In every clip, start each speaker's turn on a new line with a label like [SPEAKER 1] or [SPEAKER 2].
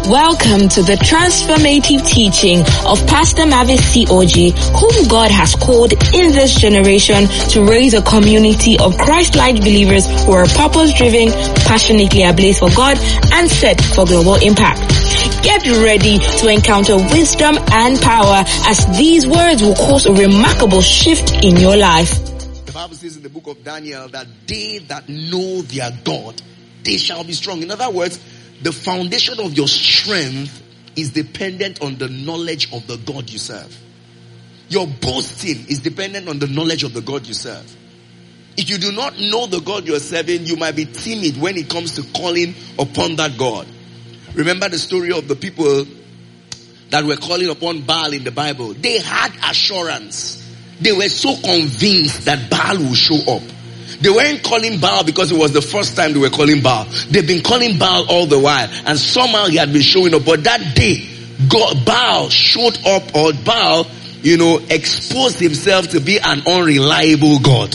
[SPEAKER 1] Welcome to the transformative teaching of Pastor Mavis C. Oji, whom God has called in this generation to raise a community of Christ-like believers who are purpose-driven, passionately ablaze for God, and set for global impact. Get ready to encounter wisdom and power as these words will cause a remarkable shift in your life.
[SPEAKER 2] The Bible says in the book of Daniel that they that know their God, they shall be strong. In other words, the foundation of your strength is dependent on the knowledge of the God you serve. Your boasting is dependent on the knowledge of the God you serve. If you do not know the God you are serving, you might be timid when it comes to calling upon that God. Remember the story of the people that were calling upon Baal in the Bible. They had assurance. They were so convinced that Baal will show up. They weren't calling Baal because it was the first time they were calling Baal. They've been calling Baal all the while. And somehow he had been showing up. But that day, Baal showed up, or Baal, exposed himself to be an unreliable God.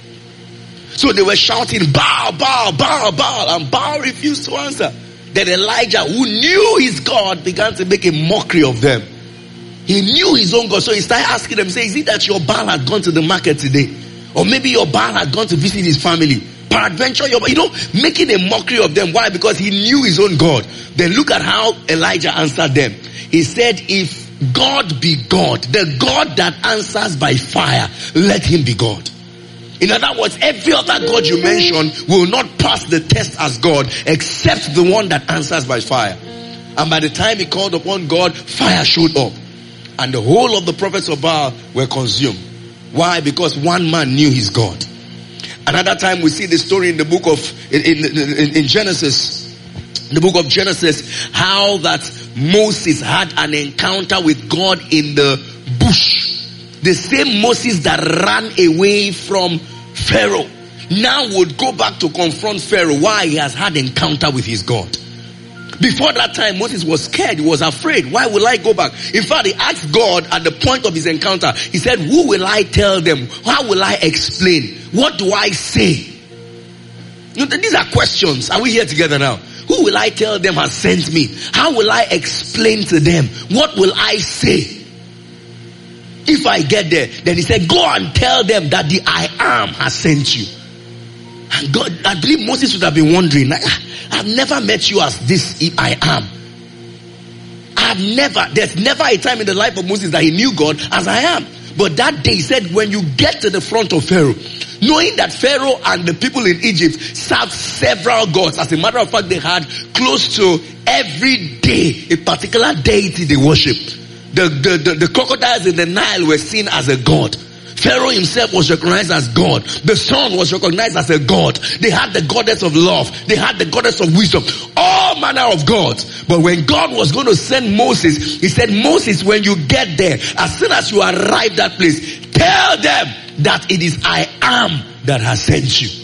[SPEAKER 2] So they were shouting, Baal, Baal, Baal, Baal. And Baal refused to answer. Then Elijah, who knew his God, began to make a mockery of them. He knew his own God. So he started asking them, say, is it that your Baal had gone to the market today? Or maybe your Baal had gone to visit his family. Peradventure, making a mockery of them. Why? Because he knew his own God. Then look at how Elijah answered them. He said, if God be God, the God that answers by fire, let him be God. In other words, every other God you mention will not pass the test as God except the one that answers by fire. And by the time he called upon God, fire showed up. And the whole of the prophets of Baal were consumed. Why? Because one man knew his God. Another time we see the story in the book of in Genesis, the book of Genesis, how that Moses had an encounter with God in the bush. The same Moses that ran away from Pharaoh now would go back to confront Pharaoh. Why? He has had encounter with his God. Before that time, Moses was scared. He was afraid. Why will I go back? In fact, he asked God at the point of his encounter. He said, who will I tell them? How will I explain? What do I say? These are questions. Are we here together now? Who will I tell them has sent me? How will I explain to them? What will I say? If I get there, then he said, go and tell them that the I am has sent you. And God, I believe Moses would have been wondering, I've never met you as this I am. There's never a time in the life of Moses that he knew God as I am. But that day he said, when you get to the front of Pharaoh, knowing that Pharaoh and the people in Egypt served several gods. As a matter of fact, they had close to every day a particular deity they worshipped. The crocodiles in the Nile were seen as a god. Pharaoh himself was recognized as God. The sun was recognized as a god. They had the goddess of love. They had the goddess of wisdom. All manner of gods. But when God was going to send Moses, he said, Moses, when you get there, as soon as you arrive that place, tell them that it is I am that has sent you.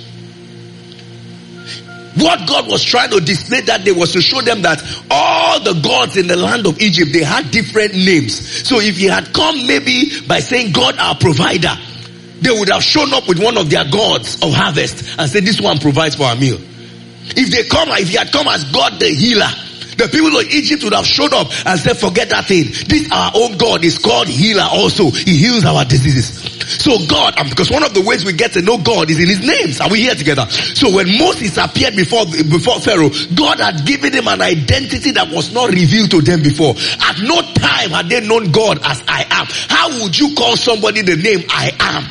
[SPEAKER 2] What God was trying to display that day was to show them that all the gods in the land of Egypt, they had different names. So if he had come maybe by saying God our provider, they would have shown up with one of their gods of harvest and said this one provides for our meal. If he had come as God the healer, the people of Egypt would have showed up and said, forget that thing. This our own God is called healer also. He heals our diseases. So God, because one of the ways we get to know God is in his names. Are we here together? So when Moses appeared before Pharaoh, God had given him an identity that was not revealed to them before. At no time had they known God as I am. How would you call somebody the name I am?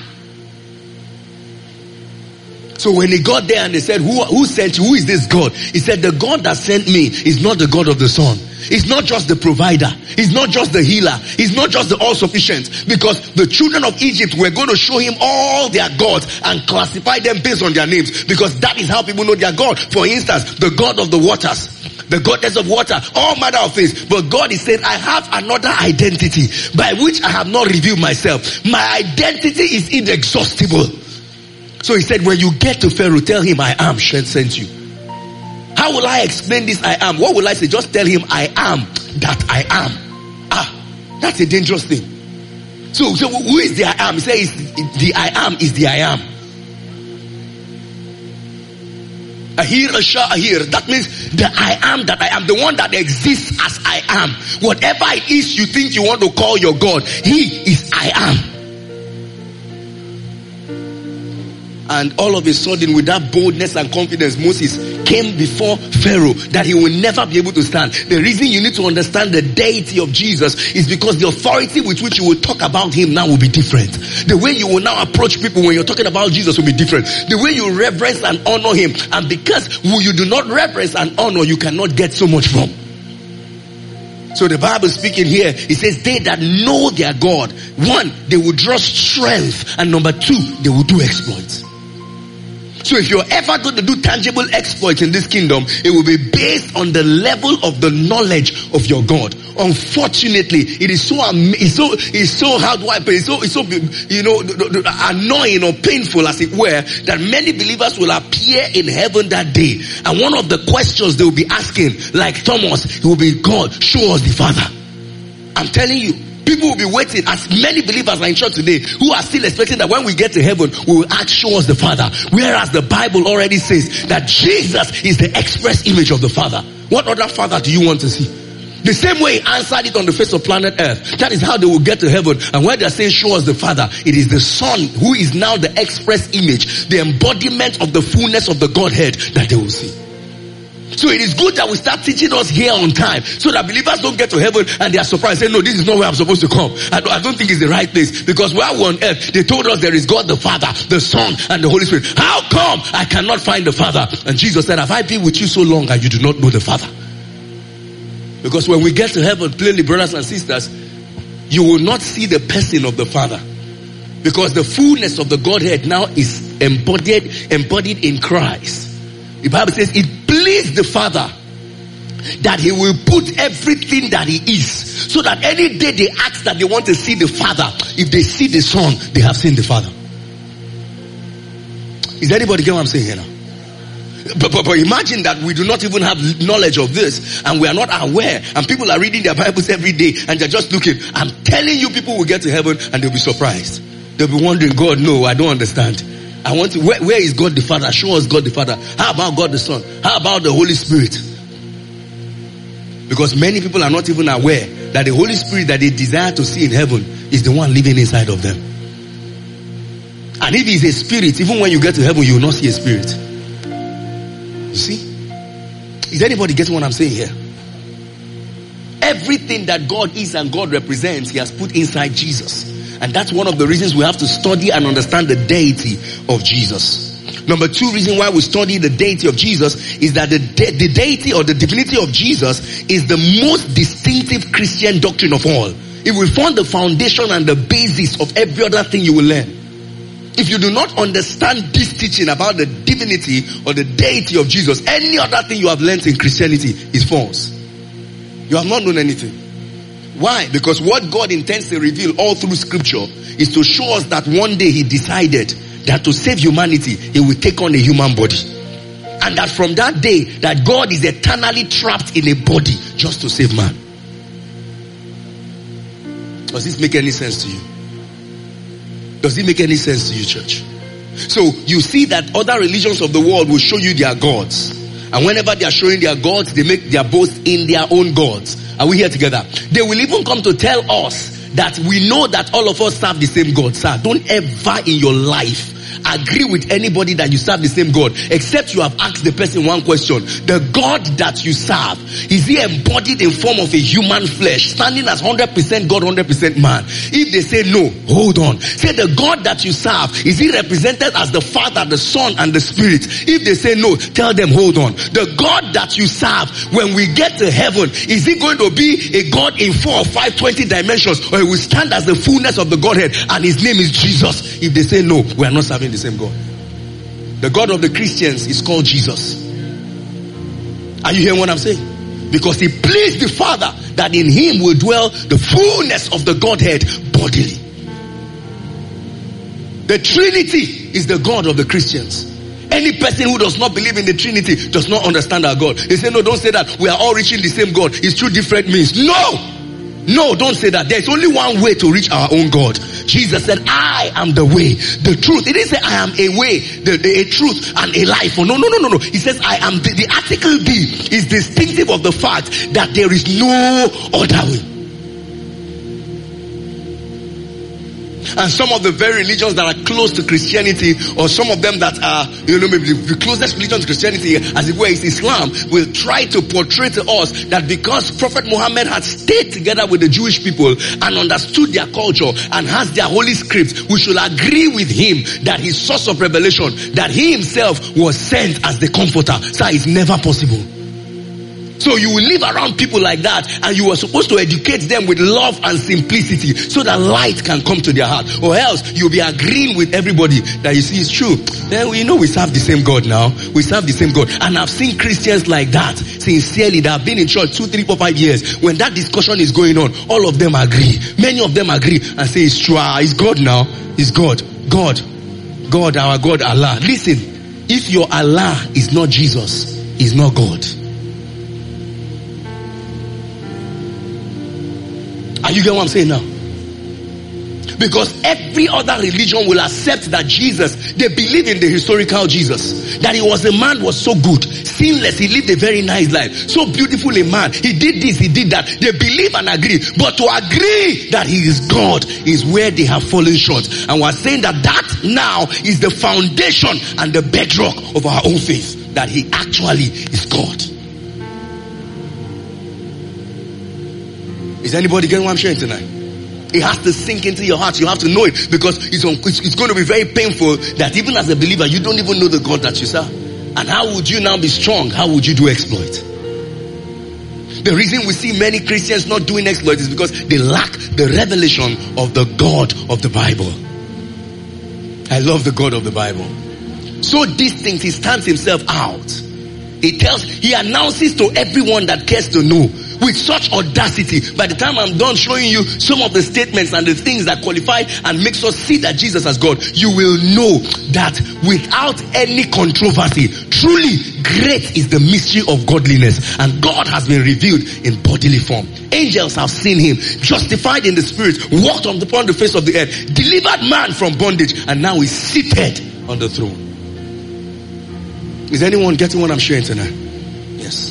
[SPEAKER 2] So when he got there and they said, who sent you? Who is this God? He said, the God that sent me is not the God of the sun. He's not just the provider. He's not just the healer. He's not just the all-sufficient. Because the children of Egypt were going to show him all their gods and classify them based on their names. Because that is how people know their God. For instance, the God of the waters, the goddess of water, all manner of things. But God is saying, I have another identity by which I have not revealed myself. My identity is inexhaustible. So he said, when you get to Pharaoh, tell him I am sent you. How will I explain this I am? What will I say? Just tell him I am that I am. That's a dangerous thing. So who is the I am? He says the I am is the I am. Ahir, Asha, Ahir. That means the I am that I am. The one that exists as I am. Whatever it is you think you want to call your God, He is I am. And all of a sudden, with that boldness and confidence, Moses came before Pharaoh that he will never be able to stand. The reason you need to understand the deity of Jesus is because the authority with which you will talk about Him now will be different. The way you will now approach people when you're talking about Jesus will be different. The way you reverence and honor Him. And because who you do not reverence and honor, you cannot get so much from. So the Bible speaking here, it says they that know their God, one, they will draw strength, and number two, they will do exploits. So if you're ever going to do tangible exploits in this kingdom, it will be based on the level of the knowledge of your God. Unfortunately, it is so how do I put it? It's so annoying or painful, as it were, that many believers will appear in heaven that day. And one of the questions they will be asking, like Thomas, it will be, God, show us the Father. I'm telling you, people will be waiting, as many believers are in church today, who are still expecting that when we get to heaven, we will ask, show us the Father. Whereas the Bible already says that Jesus is the express image of the Father. What other Father do you want to see? The same way He answered it on the face of planet Earth. That is how they will get to heaven. And when they are saying, show us the Father, it is the Son who is now the express image, the embodiment of the fullness of the Godhead that they will see. So it is good that we start teaching us here on time, so that believers don't get to heaven and they are surprised and say, no, this is not where I'm supposed to come. I don't think it's the right place, because while we're on earth, they told us there is God the Father, the Son, and the Holy Spirit. How come I cannot find the Father? And Jesus said, have I been with you so long and you do not know the Father? Because when we get to heaven, plainly, brothers and sisters, you will not see the person of the Father, because the fullness of the Godhead now is embodied in Christ. The Bible says it pleased the Father that He will put everything that He is, so that any day they ask that they want to see the Father, if they see the Son, they have seen the Father. Is anybody get what I'm saying here now? But imagine that we do not even have knowledge of this, and we are not aware, and people are reading their Bibles every day and they're just looking. I'm telling you, people will get to heaven and they'll be surprised. They'll be wondering, God, no, I don't understand. I want to, where is God the Father? Show us God the Father. How about God the Son? How about the Holy Spirit? Because many people are not even aware that the Holy Spirit that they desire to see in heaven is the one living inside of them. And if He's a spirit, even when you get to heaven, you will not see a spirit. You see? Is anybody getting what I'm saying here? Everything that God is and God represents, He has put inside Jesus. And that's one of the reasons we have to study and understand the deity of Jesus. Number two reason why we study the deity of Jesus is that the deity or the divinity of Jesus is the most distinctive Christian doctrine of all. It will form the foundation and the basis of every other thing you will learn. If you do not understand this teaching about the divinity or the deity of Jesus, any other thing you have learned in Christianity is false. You have not known anything. Why? Because what God intends to reveal all through scripture is to show us that one day He decided that to save humanity, He will take on a human body. And that from that day, that God is eternally trapped in a body just to save man. Does this make any sense to you? Does it make any sense to you, church? So you see that other religions of the world will show you their gods. And whenever they are showing their gods, they make their boast in their own gods. Are we here together? They will even come to tell us that we know that all of us serve the same God. Sir, don't ever in your life agree with anybody that you serve the same God, except you have asked the person one question. The God that you serve, is He embodied in form of a human flesh, standing as 100% God, 100% man? If they say no, hold on. Say, the God that you serve, is He represented as the Father, the Son, and the Spirit? If they say no, tell them, hold on. The God that you serve, when we get to heaven, is He going to be a God in 4 or 5, 20 dimensions, or He will stand as the fullness of the Godhead, and His name is Jesus? If they say no, we are not serving the same God. The God of the Christians is called Jesus. Are you hearing what I'm saying? Because He pleased the Father that in Him will dwell the fullness of the Godhead bodily. The Trinity is the God of the Christians. Any person who does not believe in the Trinity does not understand our God. They say, no, don't say that. We are all reaching the same God. It's two different means. No! No, don't say that. There's only one way to reach our own God. Jesus said, I am the way, the truth. He didn't say I am a way, a truth and a life. No. He says I am the article D is distinctive of the fact that there is no other way. And some of the very religions that are close to Christianity, or some of them that are, maybe the closest religion to Christianity, as it were, is Islam, will try to portray to us that because Prophet Muhammad had stayed together with the Jewish people and understood their culture and has their holy scripts, we should agree with him that his source of revelation, that he himself was sent as the comforter. So it's never possible. So you will live around people like that, and you are supposed to educate them with love and simplicity so that light can come to their heart. Or else you'll be agreeing with everybody that you see is true. Then we serve the same God now. We serve the same God. And I've seen Christians like that, sincerely, that have been in church 2, 3, 4, 5 years. When that discussion is going on, all of them agree. Many of them agree and say it's true. It's God now. It's God. God, our God, Allah. Listen, if your Allah is not Jesus, is not God. Are you getting what I'm saying now? Because every other religion will accept that Jesus, they believe in the historical Jesus, that he was a man, was so good, sinless, he lived a very nice life, so beautiful a man, he did this, he did that. They believe and agree, but to agree that he is God is where they have fallen short. And we're saying that now is the foundation and the bedrock of our own faith, that he actually is God. Is anybody getting what I'm sharing tonight? It has to sink into your heart. You have to know it, because it's going to be very painful that even as a believer, you don't even know the God that you serve. And how would you now be strong? How would you do exploit? The reason we see many Christians not doing exploit is because they lack the revelation of the God of the Bible. I love the God of the Bible. So distinct, he stands himself out. He announces to everyone that cares to know, with such audacity. By the time I'm done showing you some of the statements and the things that qualify and makes us see that Jesus as God, you will know that without any controversy, truly great is the mystery of godliness, and God has been revealed in bodily form. Angels have seen him, justified in the spirit, walked upon the face of the earth, delivered man from bondage, and now is seated on the throne. Is anyone getting what I'm sharing tonight? Yes.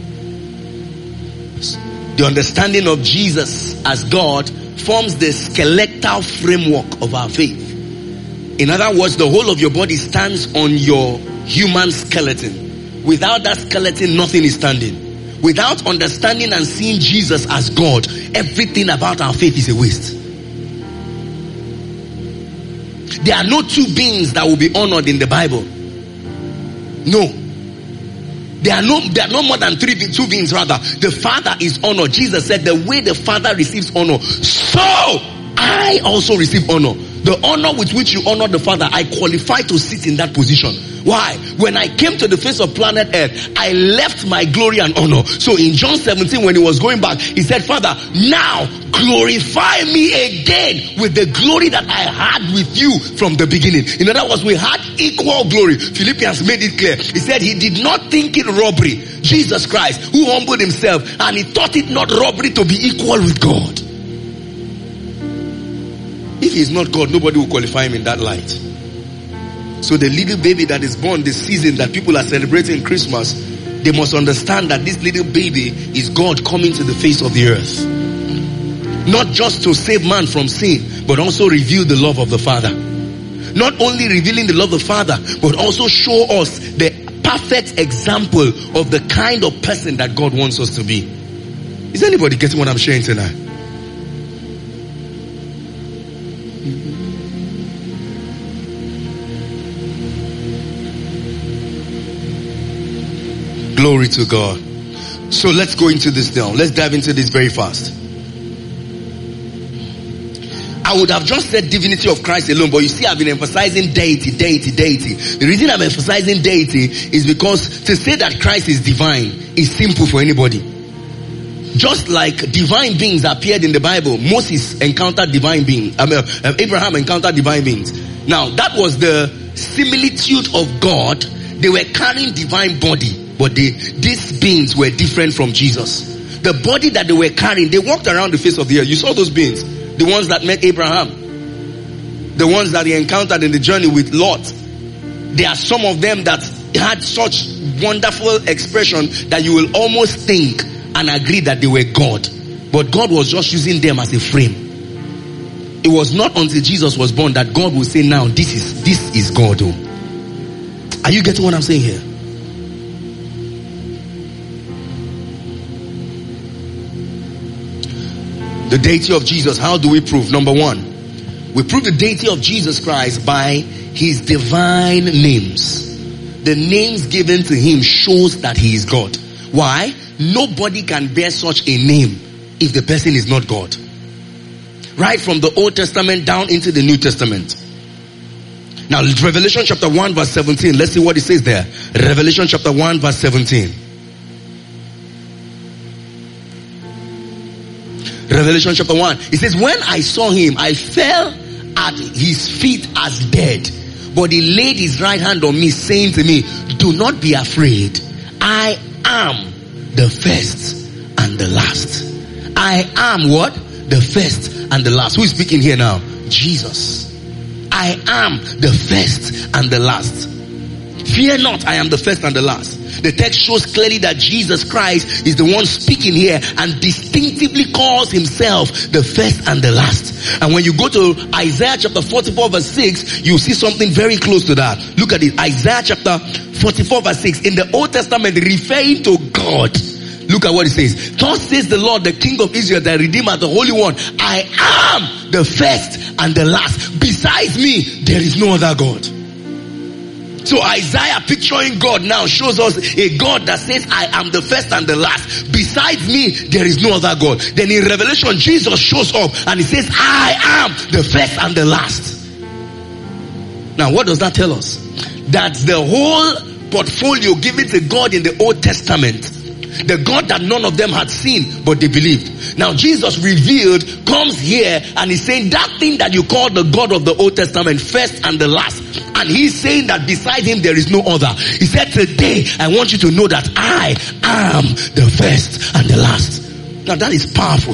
[SPEAKER 2] The understanding of Jesus as God forms the skeletal framework of our faith. In other words, the whole of your body stands on your human skeleton. Without that skeleton, nothing is standing. Without understanding and seeing Jesus as God, everything about our faith is a waste. There are no two beings that will be honored in the Bible. No. There are no more than two beings rather. The Father is honored. Jesus said, the way the Father receives honor, so I also receive honor. The honor with which you honor the Father, I qualify to sit in that position. Why? When I came to the face of planet Earth, I left my glory and honor. So in John 17, when he was going back, he said, Father, now glorify me again with the glory that I had with you from the beginning. In other words, we had equal glory. Philippians made it clear. He said he did not think it robbery. Jesus Christ, who humbled himself, and he thought it not robbery to be equal with God. If he is not God, nobody will qualify him in that light. So the little baby that is born this season that people are celebrating Christmas, they must understand that this little baby is God coming to the face of the earth. Not just to save man from sin, but also reveal the love of the Father. Not only revealing the love of the Father, but also show us the perfect example of the kind of person that God wants us to be. Is anybody getting what I'm sharing tonight? Glory to God. So let's go into this now. Let's dive into this very fast. I would have just said divinity of Christ alone, but you see I've been emphasizing deity. The reason I'm emphasizing deity is because to say that Christ is divine is simple for anybody. Just like divine beings appeared in the Bible, Moses encountered divine beings. Abraham encountered divine beings. Now that was the similitude of God. They were carrying divine body, but these beings were different from Jesus. The body that they were carrying, they walked around the face of the earth. You saw those beings. The ones that met Abraham. The ones that he encountered in the journey with Lot. There are some of them that had such wonderful expression that you will almost think and agree that they were God. But God was just using them as a frame. It was not until Jesus was born that God will say, now this is God. Oh. Are you getting what I'm saying here? The deity of Jesus, how do we prove? Number one, we prove the deity of Jesus Christ by his divine names. The names given to him shows that he is God. Why? Nobody can bear such a name if the person is not God. Right from the Old Testament down into the New Testament. Now, Revelation chapter 1 verse 17. Let's see what it says there. Revelation chapter 1 verse 17. Revelation chapter 1. It says, when I saw him, I fell at his feet as dead. But he laid his right hand on me, saying to me, do not be afraid. I am the first and the last. I am what? The first and the last. Who is speaking here now? Jesus. I am the first and the last. Fear not, I am the first and the last. The text shows clearly that Jesus Christ is the one speaking here and distinctively calls himself the first and the last. And when you go to Isaiah chapter 44 verse 6, you see something very close to that. Look at it. Isaiah chapter 44 verse 6. In the Old Testament, referring to God. Look at what it says. Thus says the Lord, the King of Israel, the Redeemer, the Holy One. I am the first and the last. Besides me, there is no other God. So Isaiah picturing God now shows us a God that says, I am the first and the last. Besides me, there is no other God. Then in Revelation, Jesus shows up and he says, I am the first and the last. Now what does that tell us? That the whole portfolio given to God in the Old Testament, the God that none of them had seen, but they believed. Now Jesus revealed, comes here and he's saying that thing that you call the God of the Old Testament, first and the last. And he's saying that beside him there is no other. He said, today I want you to know that I am the first and the last. Now that is powerful.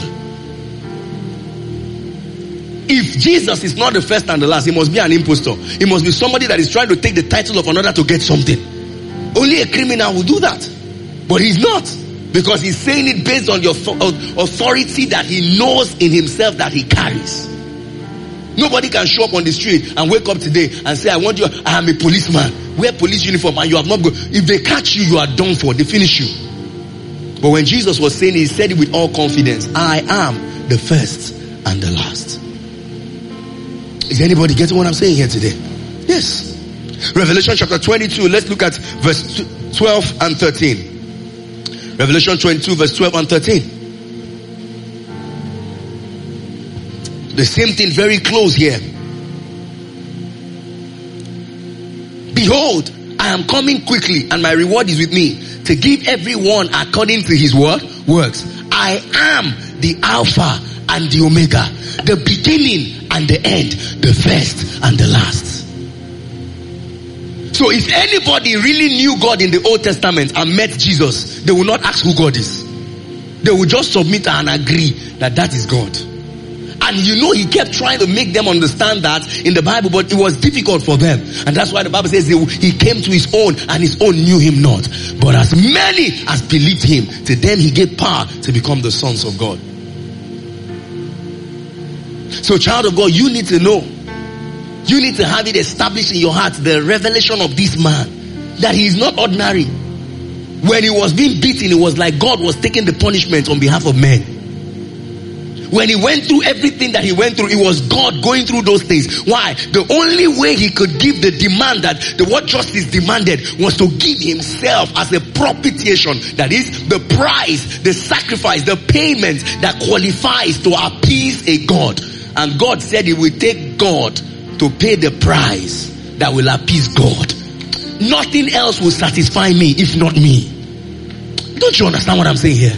[SPEAKER 2] If Jesus is not the first and the last, he must be an impostor. He must be somebody that is trying to take the title of another to get something. Only a criminal will do that. But he's not, because he's saying it based on the authority that he knows in himself that he carries. Nobody can show up on the street and wake up today and say, I want you, I am a policeman. Wear police uniform and you have not gone. If they catch you, you are done for. They finish you. But when Jesus was saying it, he said it with all confidence. I am the first and the last. Is anybody getting what I'm saying here today? Yes. Revelation chapter 22. Let's look at verse 12 and 13. Revelation 22 verse 12 and 13. The same thing very close here. Behold, I am coming quickly and my reward is with me to give everyone according to his what? Works. I am the Alpha and the Omega, the beginning and the end, the first and the last. So if anybody really knew God in the Old Testament and met Jesus, they will not ask who God is. They will just submit and agree that that is God. And you know, he kept trying to make them understand that in the Bible, but it was difficult for them. And that's why the Bible says he came to his own and his own knew him not. But as many as believed him, to them he gave power to become the sons of God. So child of God, you need to know. You need to have it established in your heart, the revelation of this man, that he is not ordinary. When he was being beaten, it was like God was taking the punishment on behalf of men. When he went through everything that he went through, it was God going through those things. Why? The only way he could give the demand that what justice demanded was to give himself as a propitiation. That is the price, the sacrifice, the payment that qualifies to appease a God. And God said he will take God to pay the price that will appease God. Nothing else will satisfy me if not me. Don't you understand what I'm saying here?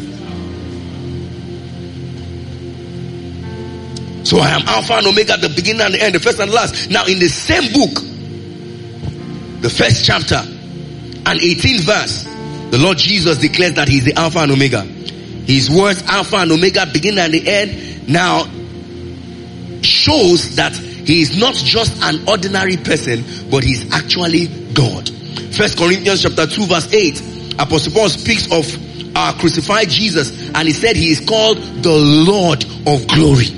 [SPEAKER 2] So I am Alpha and Omega, the beginning and the end, the first and last. Now in the same book, the first chapter and 18th verse, the Lord Jesus declares that he is the Alpha and Omega. His words, Alpha and Omega, beginning and the end, now shows that he is not just an ordinary person, but he's actually God. 1 Corinthians chapter 2 verse 8, Apostle Paul speaks of our crucified Jesus, and he said he is called the Lord of glory.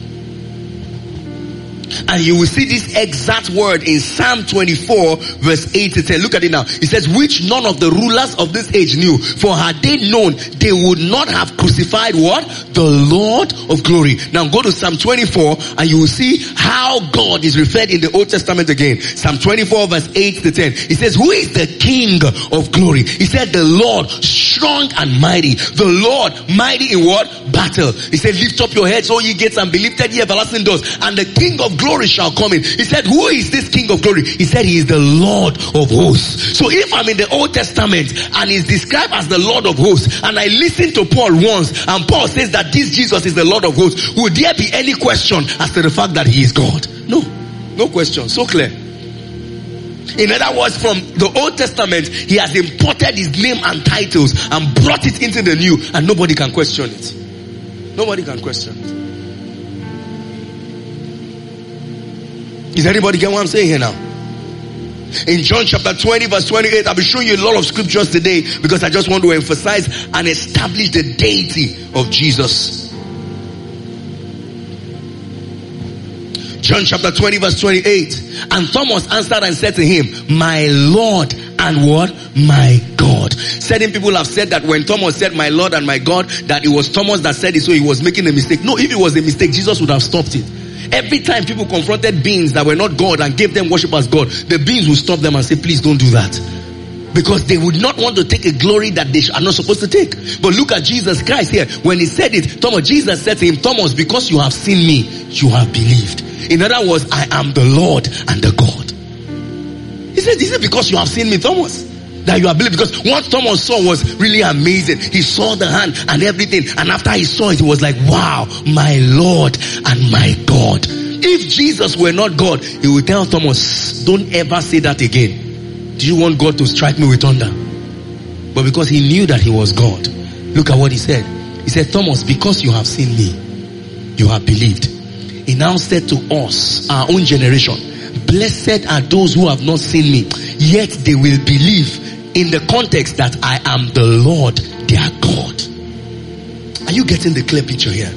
[SPEAKER 2] And you will see this exact word in Psalm 24 verse 8 to 10. Look at it now. It says, which none of the rulers of this age knew. For had they known, they would not have crucified what? The Lord of glory. Now go to Psalm 24 and you will see how God is referred in the Old Testament again. Psalm 24 verse 8 to 10. It says, who is the King of glory? He said, the Lord strong and mighty. The Lord mighty in what? Battle. He said, lift up your heads, O ye gates, and be lifted ye everlasting doors, and the King of glory shall come in. He said, who is this King of glory? He said, he is the Lord of hosts. So if I'm in the Old Testament and he's described as the Lord of hosts, and I listen to Paul once, and Paul says that this Jesus is the Lord of hosts, would there be any question as to the fact that he is God? No. No question. So clear. In other words, from the Old Testament, he has imported his name and titles and brought it into the New, and nobody can question it. Nobody can question it. Is anybody get what I'm saying here now? In John chapter 20 verse 28, I'll be showing you a lot of scriptures today because I just want to emphasize and establish the deity of Jesus. John chapter 20 verse 28. And Thomas answered and said to him, my Lord and what? My God. Certain people have said that when Thomas said my Lord and my God, that it was Thomas that said it, so he was making a mistake. No, if it was a mistake, Jesus would have stopped it. Every time people confronted beings that were not God and gave them worship as God, the beings would stop them and say, please don't do that. Because they would not want to take a glory that they are not supposed to take. But look at Jesus Christ here. When he said it, Jesus said to him, Thomas, because you have seen me, you have believed. In other words, I am the Lord and the God. He said, is it because you have seen me, Thomas, that you have believed? Because what Thomas saw was really amazing. He saw the hand and everything. And after he saw it, he was like, wow, my Lord and my God. If Jesus were not God, he would tell Thomas, don't ever say that again. Do you want God to strike me with thunder? But because he knew that he was God, look at what he said. He said, Thomas, because you have seen me, you have believed. He now said to us, our own generation, blessed are those who have not seen me, yet they will believe, in the context that I am the Lord, their God. Are you getting the clear picture here?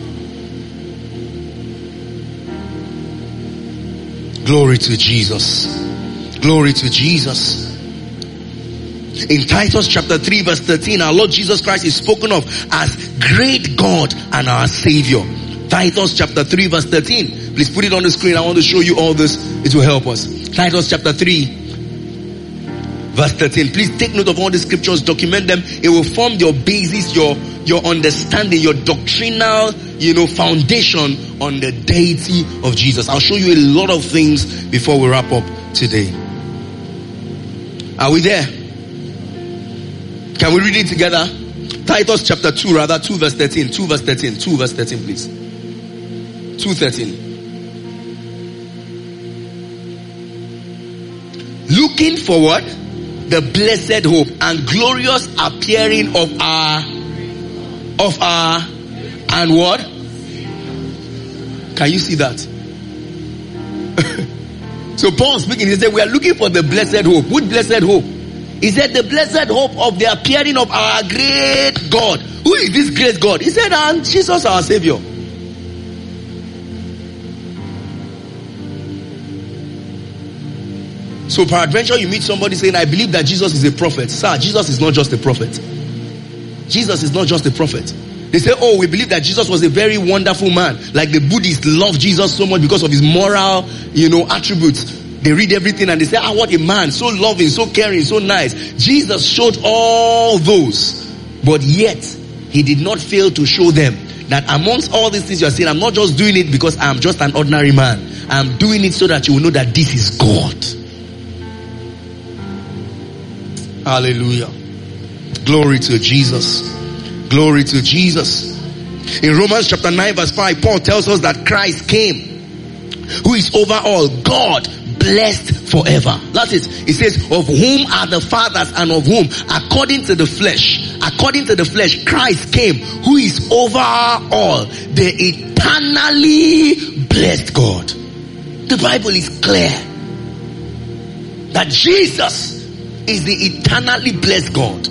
[SPEAKER 2] Glory to Jesus. Glory to Jesus. In Titus chapter 3 verse 13, our Lord Jesus Christ is spoken of as great God and our Savior. Titus chapter 3 verse 13. Please put it on the screen. I want to show you all this. It will help us. Titus chapter 3 verse 13. Please take note of all the scriptures. Document them. It will form your basis, your understanding, your doctrinal, foundation on the deity of Jesus. I'll show you a lot of things before we wrap up today. Are we there? Can we read it together? Titus chapter 2 verse 13. 2 verse 13. 2 verse 13 please. 2:13. Looking forward the blessed hope and glorious appearing of our and what? Can you see that? So Paul speaking, he said we are looking for the blessed hope. What blessed hope? He said the blessed hope of the appearing of our great God. Who is this great God? He said, and Jesus our Savior. So peradventure you meet somebody saying, I believe that Jesus is a prophet. Sir, Jesus is not just a prophet. Jesus is not just a prophet. They say, oh, we believe that Jesus was a very wonderful man. Like the Buddhists love Jesus so much because of his moral, attributes. They read everything and they say, what a man, so loving, so caring, so nice. Jesus showed all those, but yet he did not fail to show them that amongst all these things you are saying, I'm not just doing it because I'm just an ordinary man. I'm doing it so that you will know that this is God. Hallelujah. Glory to Jesus. Glory to Jesus. In Romans chapter 9 verse 5, Paul tells us that Christ came, who is over all, God blessed forever. That's it. It says, of whom are the fathers, and of whom, according to the flesh, Christ came, who is over all, the eternally blessed God. The Bible is clear that Jesus is the eternally blessed God.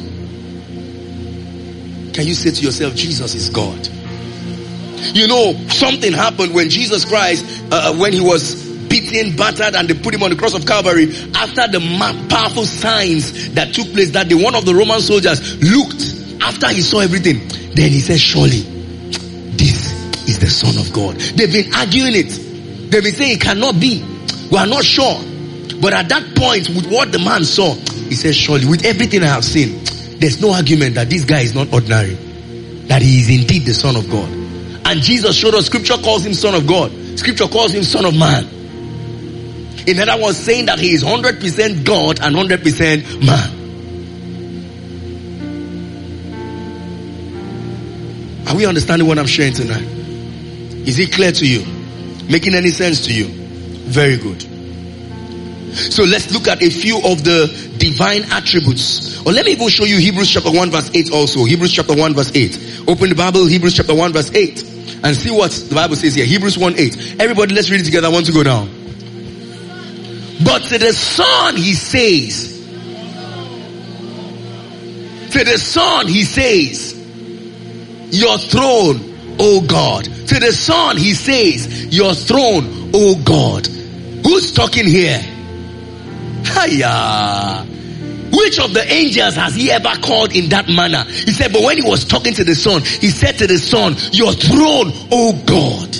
[SPEAKER 2] Can you say to yourself, Jesus is God? You know, something happened when Jesus Christ, when he was beaten, battered, and they put him on the cross of Calvary. After the powerful signs that took place that day, one of the Roman soldiers looked after he saw everything. Then he said, surely this is the Son of God. They've been arguing it. They've been saying it cannot be. We are not sure. But at that point, with what the man saw, he said, surely, with everything I have seen, there's no argument that this guy is not ordinary, that he is indeed the Son of God. And Jesus showed us, scripture calls him Son of God. Scripture calls him Son of Man. In other words, saying that he is 100% God and 100% man. Are we understanding what I'm sharing tonight? Is it clear to you? Making any sense to you? Very good. So let's look at a few of the divine attributes. Or let me even show you Hebrews chapter 1 verse 8 also. Hebrews chapter 1 verse 8. Open the Bible, Hebrews chapter 1 verse 8. And see what the Bible says here. Hebrews 1:8. Everybody, let's read it together. I want to go down. But to the Son he says, your throne, O God. To the Son he says, your throne, O God. Who's talking here? Hiya. Which of the angels has he ever called in that manner? He said, but when he was talking to the Son, he said to the Son, your throne, O God.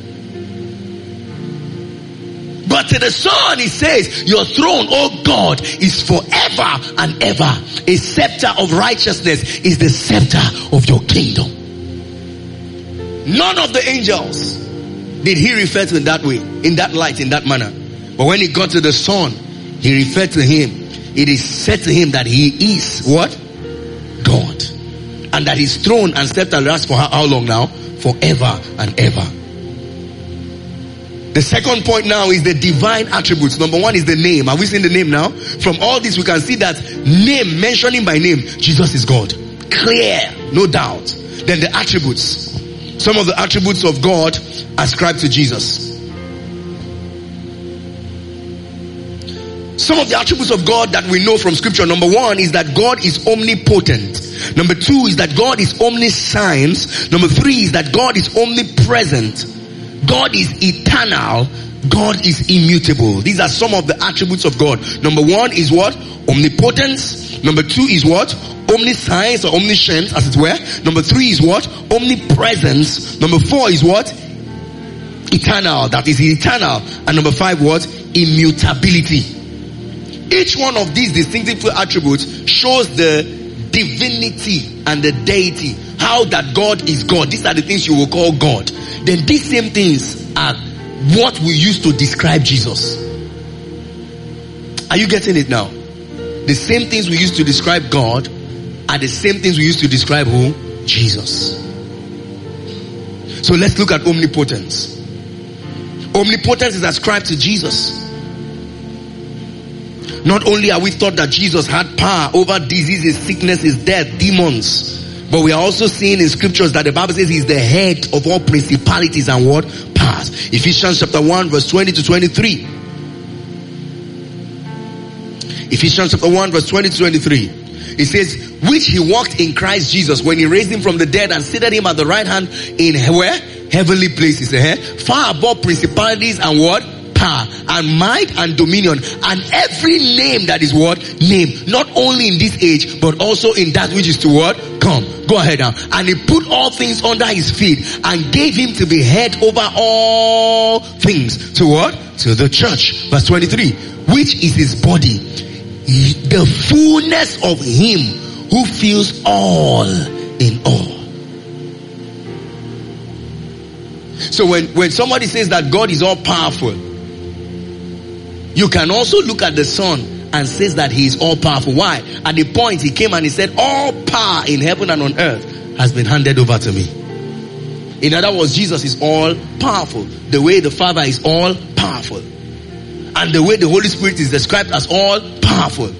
[SPEAKER 2] But to the Son he says, your throne, O God, is forever and ever. A scepter of righteousness is the scepter of your kingdom. None of the angels did he refer to in that way, in that light, in that manner. But when he got to the Son, he referred to him. It is said to him that he is what? God. And that his throne and scepter lasts for how long now? Forever and ever. The second point now is the divine attributes. Number one is the name. Are we seeing the name now? From all this we can see that name, mentioning by name, Jesus is God. Clear, no doubt. Then the attributes. Some of the attributes of God ascribed to Jesus. Some of the attributes of God that we know from scripture. Number one is that God is omnipotent. Number two is that God is omniscience. Number three is that God is omnipresent. God is eternal. God is immutable. These are some of the attributes of God. Number one is what? Omnipotence. Number two is what? Omniscience or omniscience, as it were. Number three is what? Omnipresence. Number four is what? Eternal. That is eternal. And number five, what? Immutability. Each one of these distinctive attributes shows the divinity and the deity. How that God is God. These are the things you will call God. Then these same things are what we use to describe Jesus. Are you getting it now? The same things we use to describe God are the same things we use to describe who? Jesus. So let's look at omnipotence. Omnipotence is ascribed to Jesus. Not only are we taught that Jesus had power over diseases, sicknesses, death, demons, but we are also seeing in scriptures that the Bible says he's the head of all principalities and what? Powers. Ephesians chapter 1 verse 20 to 23. Ephesians chapter 1 verse 20 to 23. It says, which he walked in Christ Jesus when he raised him from the dead and seated him at the right hand in where? Heavenly places. Far above principalities and what? Power and might and dominion and every name that is what? Name. Not only in this age but also in that which is to what? Come. Go ahead now. And he put all things under his feet and gave him to be head over all things. To what? To the church. Verse 23. Which is his body, the fullness of him who fills all in all. So when somebody says that God is all powerful, you can also look at the Son and says that he is all powerful. Why? At the point he came and he said, all power in heaven and on earth has been handed over to me. In other words, Jesus is all powerful. The way the Father is all powerful. and the way the Holy Spirit is described as all powerful.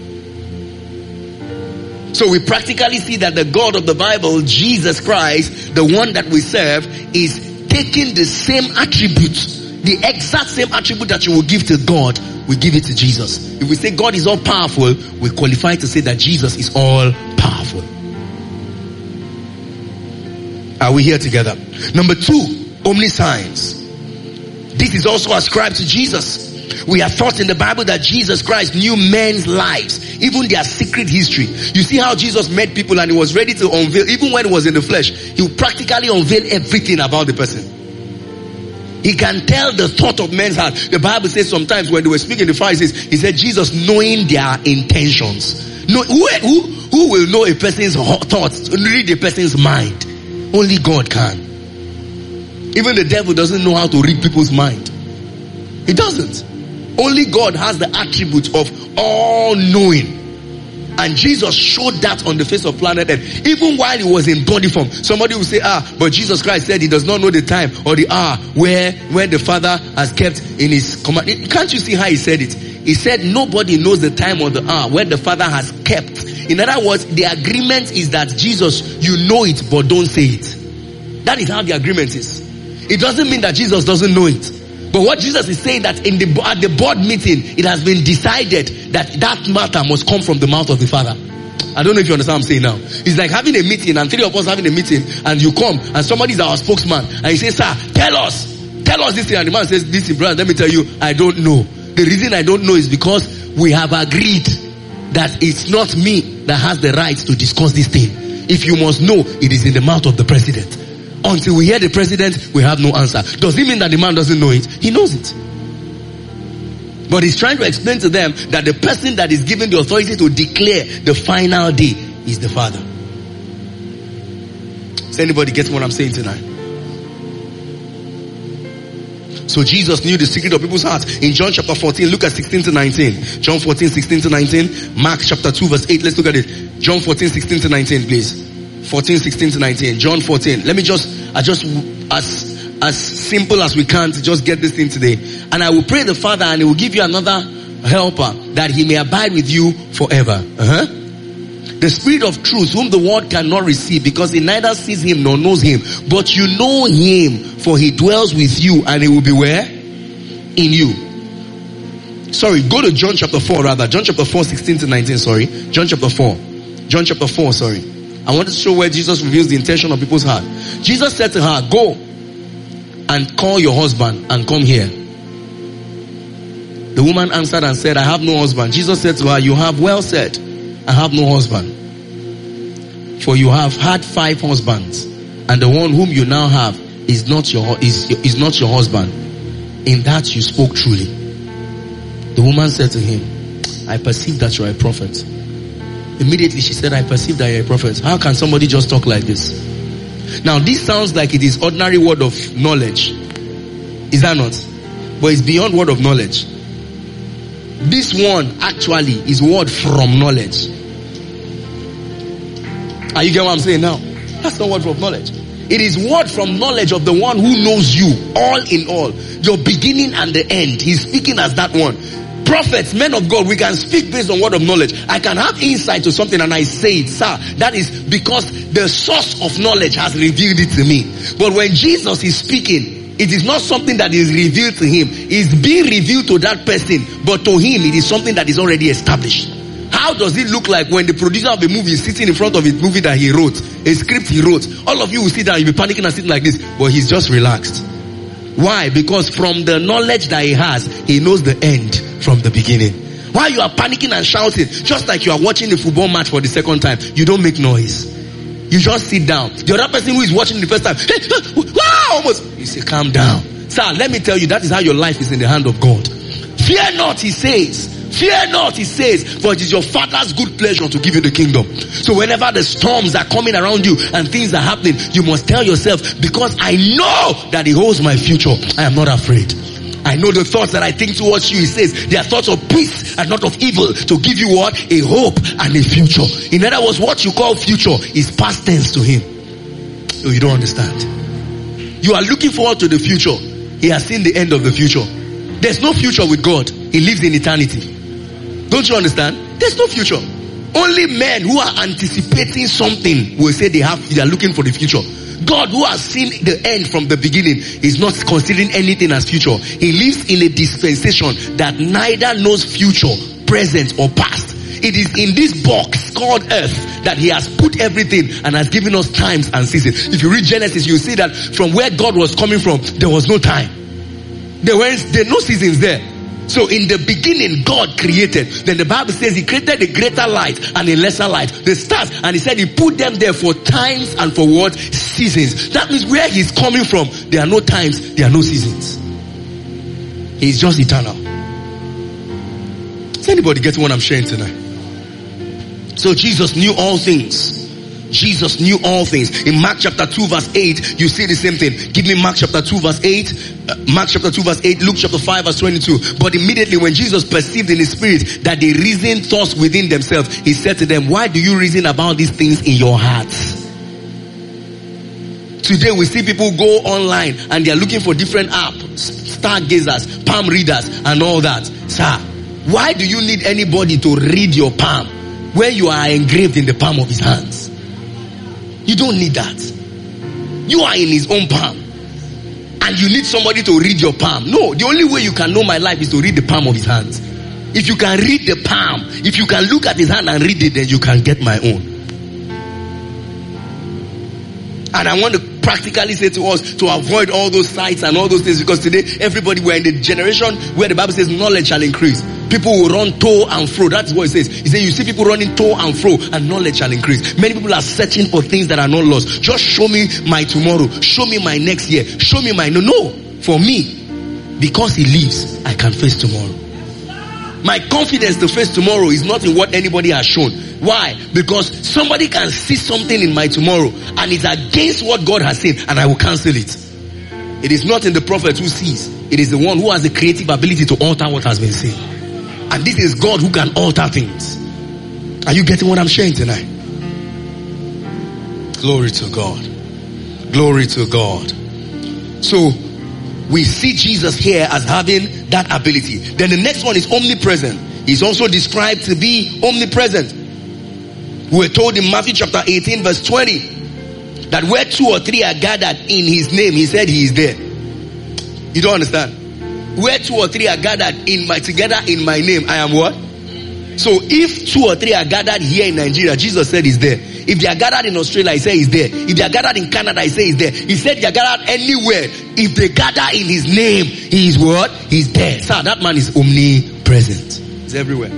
[SPEAKER 2] So we practically see that the God of the Bible, Jesus Christ, the one that we serve, is taking the same attributes, the exact same attribute that you will give to God, we give it to Jesus. If we say God is all powerful, we qualify to say that Jesus is all powerful. Are we here together? Number 2, omniscience. This is also ascribed to Jesus. We are taught in the Bible that Jesus Christ knew men's lives, even their secret history. You see how Jesus met people and he was ready to unveil, even when he was in the flesh, he would practically unveil everything about the person. He can tell the thought of men's heart. The Bible says sometimes when they were speaking to the Pharisees, he said Jesus knowing their intentions. No, who will know a person's thoughts, read a person's mind? Only God can. Even the devil doesn't know how to read people's mind. He doesn't. Only God has the attribute of all knowing. And Jesus showed that on the face of planet Earth. Even while he was in body form. Somebody will say, but Jesus Christ said he does not know the time or the hour where the Father has kept in his command. Can't you see how he said it? He said nobody knows the time or the hour where the Father has kept. In other words, the agreement is that Jesus, you know it, but don't say it. That is how the agreement is. It doesn't mean that Jesus doesn't know it. But what Jesus is saying that at the board meeting, it has been decided that matter must come from the mouth of the Father. I don't know if you understand what I'm saying now. It's like having a meeting and 3 of us having a meeting and you come and somebody is our spokesman and he says, sir, tell us this thing. And the man says, listen, brother, let me tell you, I don't know. The reason I don't know is because we have agreed that it's not me that has the right to discuss this thing. If you must know, it is in the mouth of the president. Until we hear the president, we have no answer. Does it mean that the man doesn't know it? He knows it. But he's trying to explain to them that the person that is given the authority to declare the final day is the Father. Does anybody get what I'm saying tonight? So Jesus knew the secret of people's hearts. In John chapter 14, look at 16 to 19. John 14, 16 to 19. Mark chapter 2 verse 8. Let's look at it. John 14, 16 to 19, please. 14, 16 to 19. John 14. Let me just as simple as we can to just get this thing today. And I will pray the Father and he will give you another helper that he may abide with you forever. The Spirit of truth whom the world cannot receive because it neither sees him nor knows him. But you know him for he dwells with you and he will be where? In you. Sorry, go to John chapter 4 rather. John chapter 4, 16 to 19, sorry. John chapter 4. John chapter 4, sorry. I want to show where Jesus reveals the intention of people's heart. Jesus said to her, go and call your husband and come here. The woman answered and said, I have no husband. Jesus said to her, you have well said, I have no husband. For you have had 5 husbands, and the one whom you now have is not your husband. In that you spoke truly. The woman said to him, I perceive that you are a prophet. Immediately she said, I perceive that you're a prophet. How can somebody just talk like this? Now this sounds like it is ordinary word of knowledge. Is that not? But it's beyond word of knowledge. This one actually is word from knowledge. Are you getting what I'm saying now? That's not word from knowledge. It is word from knowledge of the one who knows you, all in all. Your beginning and the end. He's speaking as that one. Prophets, men of God, we can speak based on word of knowledge. I can have insight to something and I say it, sir. That is because the source of knowledge has revealed it to me. But when Jesus is speaking, it is not something that is revealed to him. It's being revealed to that person. But to him, it is something that is already established. How does it look like when the producer of a movie is sitting in front of a movie that he wrote, a script he wrote? All of you will sit down, you'll be panicking and sitting like this, but he's just relaxed. Why? Because from the knowledge that he has, he knows the end from the beginning. While you are panicking and shouting, just like you are watching a football match for the second time, you don't make noise. You just sit down. The other person who is watching the first time, hey, wow, almost, you say, calm down. Sir, let me tell you, that is how your life is in the hand of God. Fear not, he says. Fear not, he says, for it is your Father's good pleasure to give you the kingdom. So whenever the storms are coming around you and things are happening, you must tell yourself, because I know that he holds my future, I am not afraid. I know the thoughts that I think towards you, he says, they are thoughts of peace and not of evil, to give you what? A hope and a future. In other words, what you call future is past tense to him. So you don't understand. You are looking forward to the future. He has seen the end of the future. There's no future with God. He lives in eternity. Don't you understand? There's no future. Only men who are anticipating something will say they are looking for the future. God, who has seen the end from the beginning, is not considering anything as future. He lives in a dispensation that neither knows future, present, or past. It is in this box called earth that he has put everything and has given us times and seasons. If you read Genesis, you see that from where God was coming from, there was no time. There were no seasons there. So in the beginning, God created. Then the Bible says he created a greater light and a lesser light. The stars. And he said he put them there for times and for what? Seasons. That means where he's coming from, there are no times, there are no seasons. He's just eternal. Is anybody getting what I'm sharing tonight? So Jesus knew all things. Jesus knew all things. In Mark chapter 2 verse 8, you see the same thing. Give me Mark chapter 2 verse 8. Mark chapter 2 verse 8, Luke chapter 5 verse 22. But immediately when Jesus perceived in his spirit that they reasoned thoughts within themselves, he said to them, why do you reason about these things in your hearts? Today we see people go online and they are looking for different apps, stargazers, palm readers and all that. Sir, why do you need anybody to read your palm when you are engraved in the palm of his hands? You don't need that. You are in his own palm. And you need somebody to read your palm. No, the only way you can know my life is to read the palm of his hands. If you can read the palm, if you can look at his hand and read it, then you can get my own. And I want to practically say to us to avoid all those sites and all those things, because today everybody, we're in the generation where the Bible says knowledge shall increase. People will run to and fro. That's what it says. He says you see people running to and fro and knowledge shall increase. Many people are searching for things that are not lost. Just show me my tomorrow. Show me my next year. Show me my no. For me, because he lives, I can face tomorrow. My confidence to face tomorrow is not in what anybody has shown. Why? Because somebody can see something in my tomorrow and it's against what God has said, and I will cancel it. It is not in the prophet who sees. It is the one who has the creative ability to alter what has been said. And this is God who can alter things. Are you getting what I'm sharing tonight? Glory to God. Glory to God. So we see Jesus here as having that ability. Then the next one is omnipresent. He's also described to be omnipresent. We're told in Matthew chapter 18 verse 20 that where 2 or 3 are gathered in his name, he said he is there. You don't understand? Where 2 or 3 are gathered together in my name, I am what? So if 2 or 3 are gathered here in Nigeria, Jesus said he's there. If they are gathered in Australia, he said he's there. If they are gathered in Canada, he said he's there. He said they are gathered anywhere. If they gather in his name, he is what? He's there. Sir, that man is omnipresent. He's everywhere.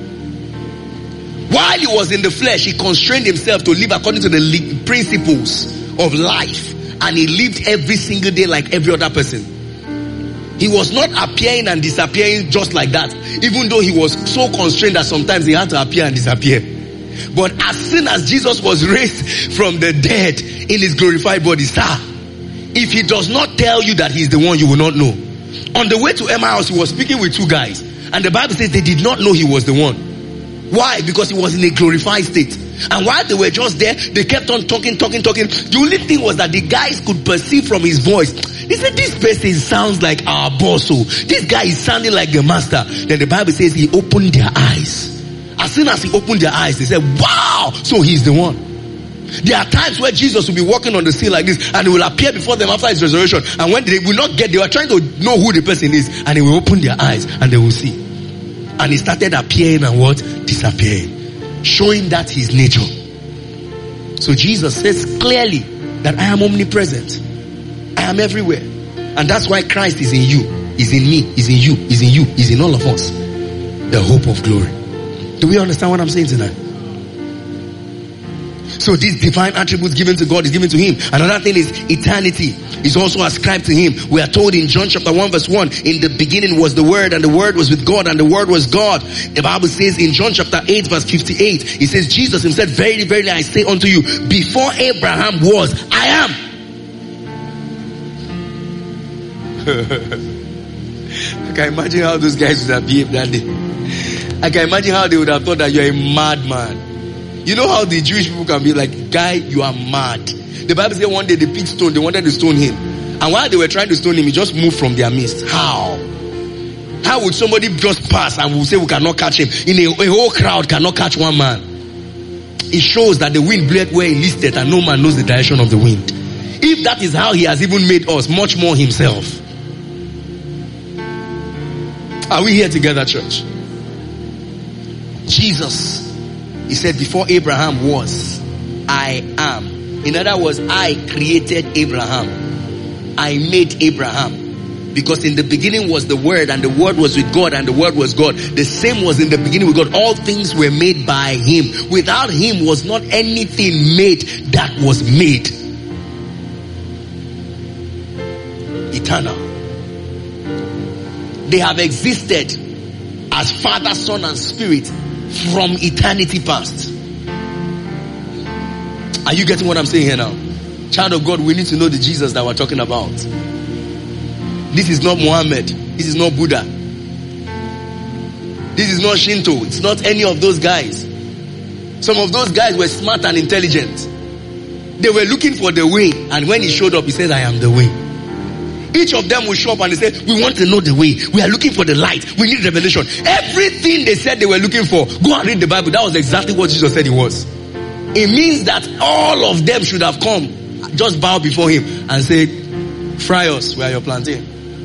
[SPEAKER 2] While he was in the flesh, he constrained himself to live according to the principles of life. And he lived every single day like every other person. He was not appearing and disappearing just like that. Even though he was so constrained that sometimes he had to appear and disappear. But as soon as Jesus was raised from the dead in his glorified body, sir, if he does not tell you that he's the one, you will not know. On the way to Emmaus, he was speaking with 2 guys. And the Bible says they did not know he was the one. Why? Because he was in a glorified state. And while they were just there, they kept on talking. The only thing was that the guys could perceive from his voice. They said, this person sounds like our boss. So this guy is sounding like the master. Then the Bible says he opened their eyes. As soon as he opened their eyes, they said, wow, so he's the one. There are times where Jesus will be walking on the sea like this, and he will appear before them after his resurrection. And when they will not get, they were trying to know who the person is, and he will open their eyes and they will see. And he started appearing and what? Disappearing. Showing that his nature. So Jesus says clearly that I am omnipresent. I am everywhere. And that's why Christ is in you, is in me, is in you, is in you, is in all of us. The hope of glory. Do we understand what I'm saying tonight? So these divine attributes given to God is given to him. Another thing is eternity is also ascribed to him. We are told in John chapter 1 verse 1, in the beginning was the Word, and the Word was with God, and the Word was God. The Bible says in John chapter 8 verse 58, it says, Jesus himself, verily, verily, I say unto you, before Abraham was, I am. I can imagine how those guys would have behaved that day. I can imagine how they would have thought that you're a madman. You know how the Jewish people can be like, guy, you are mad. The Bible says one day they picked stone, they wanted to stone him. And while they were trying to stone him, he just moved from their midst. How? How would somebody just pass and we'll say we cannot catch him? In a whole crowd cannot catch one man. It shows that the wind bloweth where he listeth and no man knows the direction of the wind. If that is how he has even made us, much more himself. Are we here together, church? Jesus, he said, before Abraham was, I am. In other words, I created Abraham. I made Abraham. Because in the beginning was the Word, and the Word was with God, and the Word was God. The same was in the beginning with God. All things were made by him. Without him was not anything made that was made. Eternal. They have existed as Father, Son, and Spirit from eternity past. Are you getting what I'm saying here now? Child of God, we need to know the Jesus that we're talking about. This is not Muhammad. This is not Buddha. This is not Shinto. It's not any of those guys. Some of those guys were smart and intelligent. They were looking for the way, and when he showed up, he said, I am the way. Each of them will show up and they say, we want to know the way. We are looking for the light. We need revelation. Everything they said they were looking for, go and read the Bible. That was exactly what Jesus said he was. It means that all of them should have come, just bow before him and say, fry us, we are your plantain.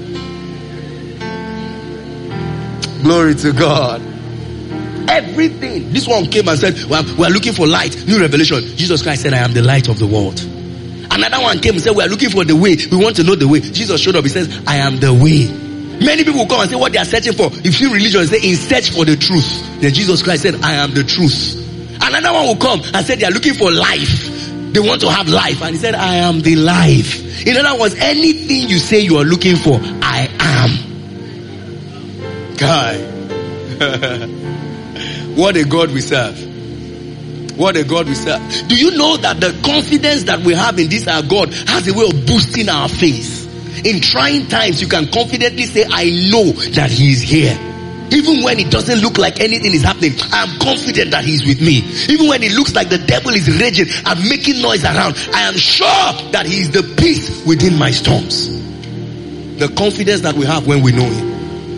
[SPEAKER 2] Glory to God. Everything. This one came and said, we are looking for light, new revelation. Jesus Christ said, I am the light of the world. Another one came and said, we are looking for the way. We want to know the way. Jesus showed up. He says, I am the way. Many people will come and say what they are searching for. If you religion say, in search for the truth. Then Jesus Christ said, I am the truth. Another one will come and say they are looking for life. They want to have life. And he said, I am the life. In other words, anything you say you are looking for, I am. Guy. What a God we serve. What a God we serve. Do you know that the confidence that we have in this our God has a way of boosting our faith? In trying times, you can confidently say, I know that he is here. Even when it doesn't look like anything is happening, I am confident that he is with me. Even when it looks like the devil is raging and making noise around, I am sure that he is the peace within my storms. The confidence that we have when we know him.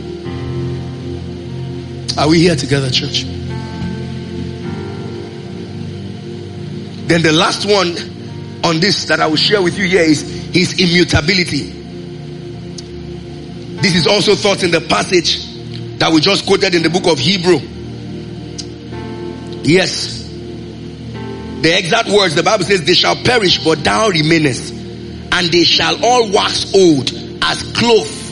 [SPEAKER 2] Are we here together, church? Then the last one on this that I will share with you here is his immutability. This is also taught in the passage that we just quoted in the book of Hebrew. Yes. The exact words, the Bible says, they shall perish, but thou remainest. And they shall all wax old as cloth,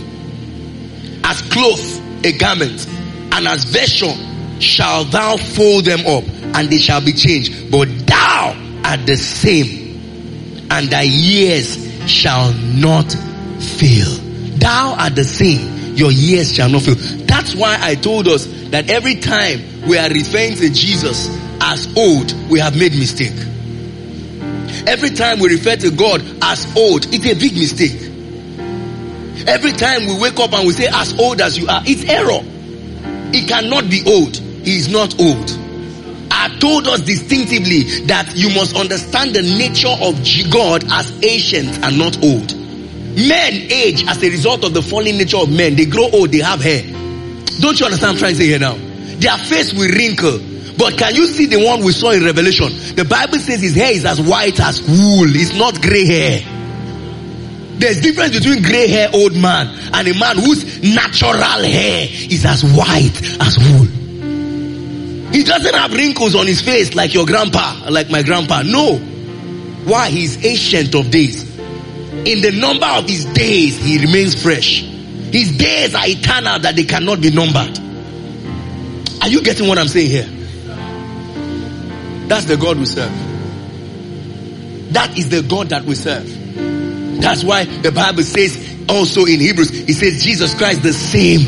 [SPEAKER 2] a garment. And as vesture shall thou fold them up, and they shall be changed. But thou art the same, and thy years shall not fail. Thou art the same, your years shall not fail. That's why I told us that every time we are referring to Jesus as old, we have made mistake. Every time we refer to God as old, it's a big mistake. Every time we wake up and we say as old as you are, it's error. It cannot be old. He is not old. I told us distinctively that you must understand the nature of God as ancient and not old. Men age as a result of the fallen nature of men. They grow old, they have hair. Don't you understand what I'm trying to say here now? Their face will wrinkle. But can you see the one we saw in Revelation? The Bible says his hair is as white as wool. It's not gray hair. There's difference between gray hair old man and a man whose natural hair is as white as wool. He doesn't have wrinkles on his face like your grandpa, like my grandpa. No. Why? He's ancient of days. In the number of his days, he remains fresh. His days are eternal, that they cannot be numbered. Are you getting what I'm saying here? That's the God we serve. That is the God that we serve. That's why the Bible says also in Hebrews, it says Jesus Christ the same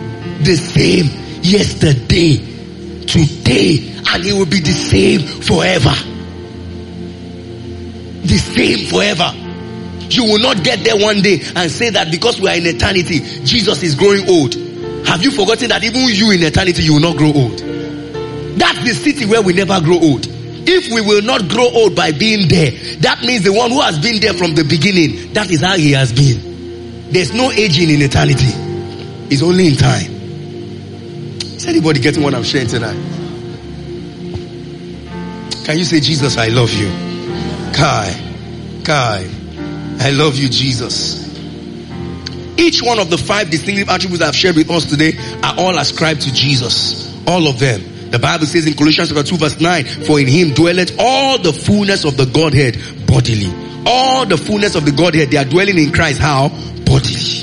[SPEAKER 2] yesterday, today, and he will be the same forever. The same forever. You will not get there one day and say that because we are in eternity, Jesus is growing old. Have you forgotten that even you in eternity, you will not grow old? That's the city where we never grow old. If we will not grow old by being there, that means the one who has been there from the beginning, that is how he has been. There's no aging in eternity. It's only in time. anybody getting what I'm sharing tonight? Can you say, Jesus, I love you? Kai, I love you, Jesus. Each one of the 5 distinctive attributes I've shared with us today are all ascribed to Jesus. All of them. The Bible says in Colossians chapter 2 verse 9, for in him dwelleth all the fullness of the Godhead bodily. All the fullness of the Godhead, they are dwelling in Christ. How? Bodily.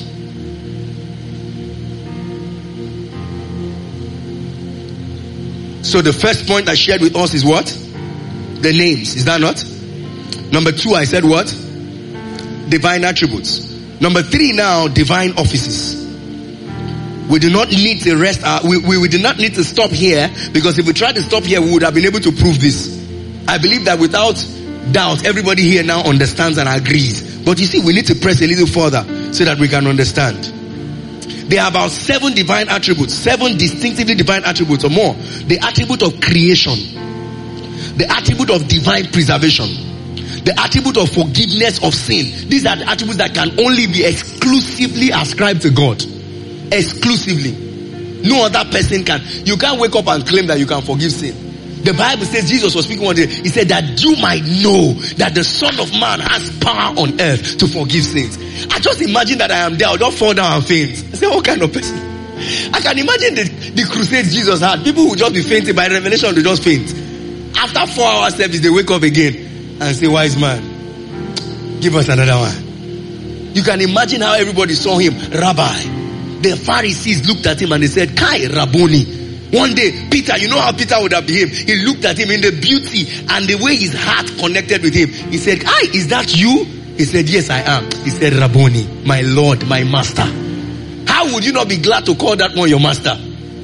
[SPEAKER 2] So the first point I shared with us is what? The names. Is that not? Number 2, I said what? Divine attributes. Number 3 now, divine offices. We do not need to rest. We do not need to stop here, because if we tried to stop here, we would have been able to prove this. I believe that without doubt, everybody here now understands and agrees. But you see, we need to press a little further so that we can understand. There are about 7 divine attributes, 7 distinctively divine attributes or more. The attribute of creation, the attribute of divine preservation, the attribute of forgiveness of sin. These are the attributes that can only be exclusively ascribed to God. Exclusively. No other person can. You can't wake up and claim that you can forgive sin. The Bible says, Jesus was speaking one day, he said that you might know that the Son of Man has power on earth to forgive sins. I just imagine that I am there, I'll just fall down and faint. I say, what kind of person? I can imagine the crusades Jesus had. People would just be fainting. By revelation, they just faint. After 4 hours service, they wake up again and say, wise man, give us another one. You can imagine how everybody saw him. Rabbi. The Pharisees looked at him and they said, Kai Rabboni. One day, Peter, you know how Peter would have behaved? He looked at him in the beauty and the way his heart connected with him. He said, Kai, is that you? He said, yes, I am. He said, Rabboni, my Lord, my master. How would you not be glad to call that one your master?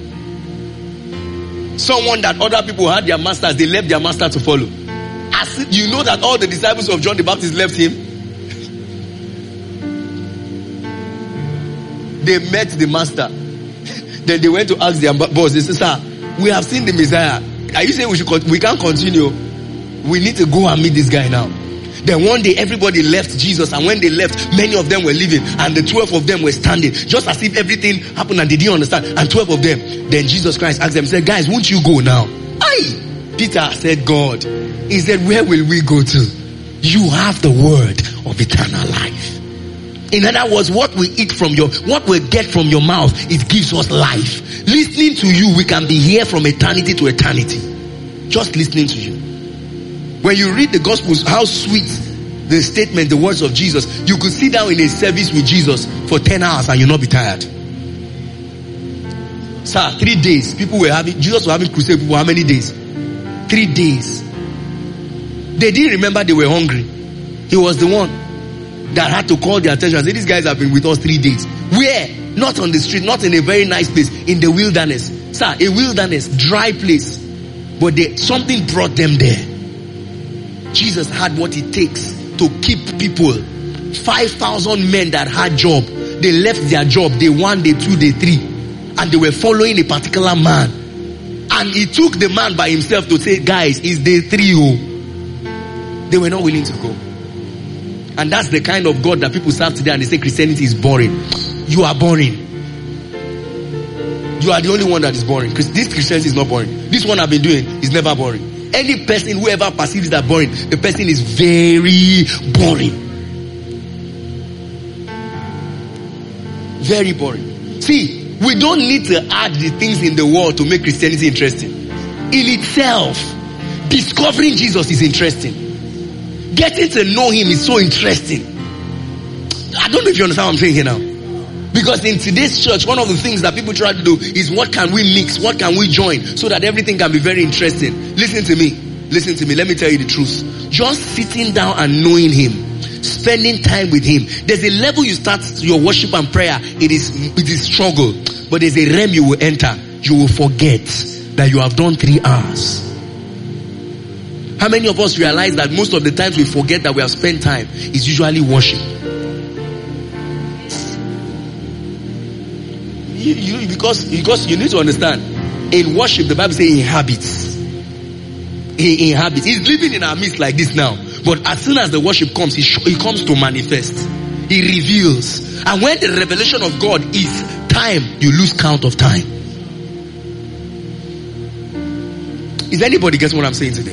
[SPEAKER 2] Someone that other people had their masters, they left their master to follow. As you know that all the disciples of John the Baptist left him. They met the master. Then they went to ask their boss. They said, sir, we have seen the Messiah. Are you saying we can't continue? We need to go and meet this guy now. Then one day everybody left Jesus, and when they left, many of them were leaving, and the 12 of them were standing, just as if everything happened and they didn't understand. And 12 of them, then Jesus Christ asked them, said, guys, won't you go now? Aye. Peter said, God. He said, where will we go to? You have the word of eternal life. In other words, what we get from your mouth, it gives us life. Listening to you, we can be here from eternity to eternity. Just listening to you. When you read the Gospels, how sweet the statement, the words of Jesus. You could sit down in a service with Jesus for 10 hours and you'll not be tired. Sir, 3 days, Jesus was having crusade for how many days? 3 days. They didn't remember they were hungry. He was the one that had to call their attention and say, these guys have been with us 3 days. Where? Not on the street, not in a very nice place, in the wilderness. Sir, a wilderness, dry place. But something brought them there. Jesus had what it takes to keep people. 5,000 men that had job. They left their job day 1, day 2, day 3. And they were following a particular man. And he took the man by himself to say, guys, it's day 3. Oh. They were not willing to go. And that's the kind of God that people serve today, and they say Christianity is boring. You are boring. You are the only one that is boring. This Christianity is not boring. This one I've been doing is never boring. Any person who ever perceives that boring, the person is very boring. Very boring. See, we don't need to add the things in the world to make Christianity interesting. In itself, discovering Jesus is interesting. Getting to know him is so interesting. I don't know if you understand what I'm saying here now. Because in today's church, one of the things that people try to do is, what can we mix? What can we join? So that everything can be very interesting. Listen to me. Listen to me. Let me tell you the truth. Just sitting down and knowing him, spending time with him. There's a level you start your worship and prayer. It is struggle. But there's a realm you will enter. You will forget that you have done 3 hours. How many of us realize that most of the times we forget that we have spent time is usually worship? Because you need to understand, in worship the Bible says he inhabits. He inhabits. He's living in our midst like this now. But as soon as the worship comes, he comes to manifest. He reveals. And when the revelation of God is time, you lose count of time. Is anybody getting what I'm saying today?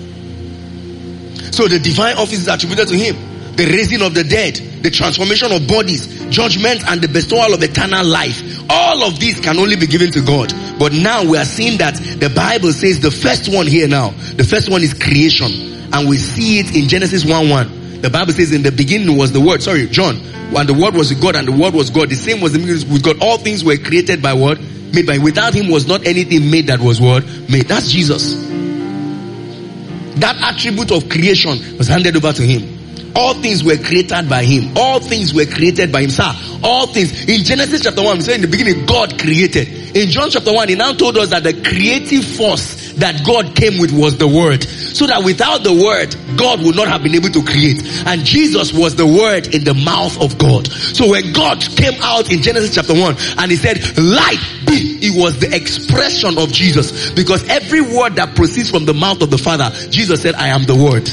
[SPEAKER 2] So the divine office is attributed to him. The raising of the dead, the transformation of bodies, judgment, and the bestowal of eternal life. All of these can only be given to God. But now we are seeing that the Bible says the first one here now, the first one is creation. And we see it in Genesis 1:1. The Bible says in the beginning was the Word. John. And the Word was with God, and the Word was God. The same was the beginning with God. All things were created by what? Made by him. Without him was not anything made that was what? Made. That's Jesus. That attribute of creation was handed over to him. All things were created by him. All things were created by him. Sir, all things. In Genesis chapter 1, we say in the beginning, God created. In John chapter 1, he now told us that the creative force that God came with was the Word. So that without the Word, God would not have been able to create. And Jesus was the Word in the mouth of God. So when God came out in Genesis chapter 1 and he said, light be, it was the expression of Jesus. Because every word that proceeds from the mouth of the Father, Jesus said, I am the Word.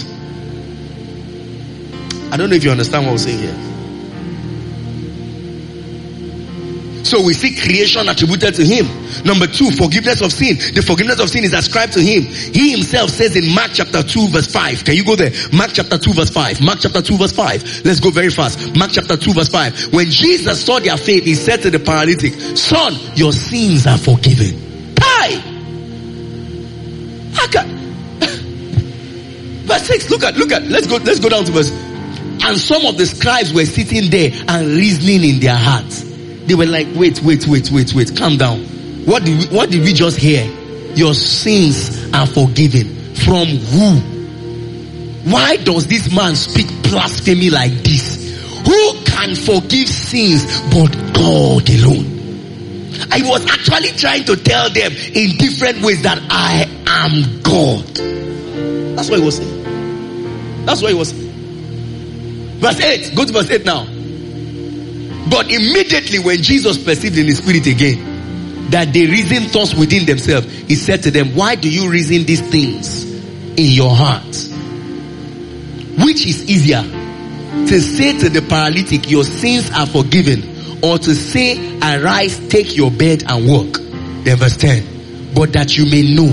[SPEAKER 2] I don't know if you understand what I'm saying here. So we see creation attributed to him. Number 2, forgiveness of sin. The forgiveness of sin is ascribed to him. He himself says in Mark chapter 2 verse 5. Can you go there? Mark chapter 2 verse 5. Mark chapter 2 verse 5. Let's go very fast. Mark chapter 2 verse 5. When Jesus saw their faith, he said to the paralytic, son, your sins are forgiven. Hi! Verse 6, look at, let's go down to verse. And some of the scribes were sitting there and reasoning in their hearts. They were like, wait, calm down. What did we just hear? Your sins are forgiven. From who? Why does this man speak blasphemy like this? Who can forgive sins but God alone? I was actually trying to tell them in different ways that I am God. That's what he was saying. Verse 8. Go to verse 8 now. But immediately when Jesus perceived in his spirit again that they reasoned thoughts within themselves, he said to them, why do you reason these things in your hearts? Which is easier, to say to the paralytic, your sins are forgiven, or to say, arise, take your bed and walk? Then verse 10. But that you may know,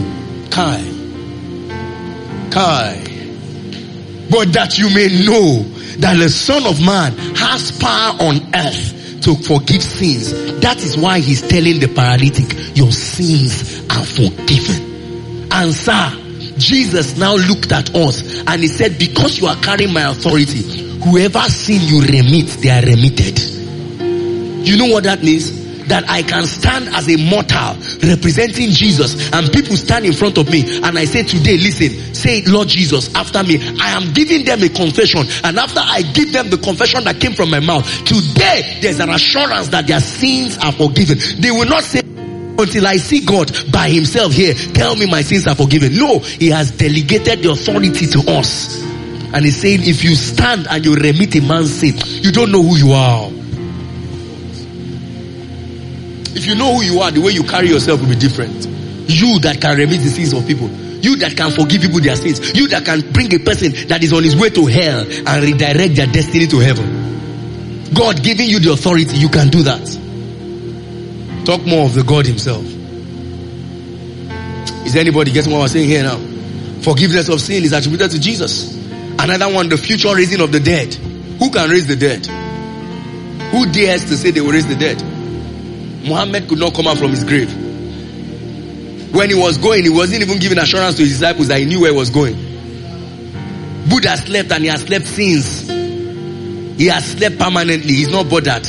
[SPEAKER 2] but that you may know that the Son of Man has power on earth to forgive sins. That is why he's telling the paralytic, your sins are forgiven. And sir, Jesus now looked at us and he said, because you are carrying my authority, whoever sin you remit, they are remitted. You know what that means? That I can stand as a mortal representing Jesus, and people stand in front of me and I say today, listen, say Lord Jesus after me. I am giving them a confession, and after I give them the confession that came from my mouth, today there's an assurance that their sins are forgiven. They will not say until I see God by himself here, tell me my sins are forgiven. No, he has delegated the authority to us, and he's saying if you stand and you remit a man's sin, you don't know who you are. If you know who you are, the way you carry yourself will be different. You that can remit the sins of people. You that can forgive people their sins. You that can bring a person that is on his way to hell and redirect their destiny to heaven. God giving you the authority, you can do that. Talk more of the God himself. Is anybody getting what I'm saying here now? Forgiveness of sin is attributed to Jesus. Another one, the future raising of the dead. Who can raise the dead? Who dares to say they will raise the dead? Muhammad could not come out from his grave. When he was going, he wasn't even giving assurance to his disciples that he knew where he was going. Buddha slept, and he has slept since. He has slept permanently. He's not bothered.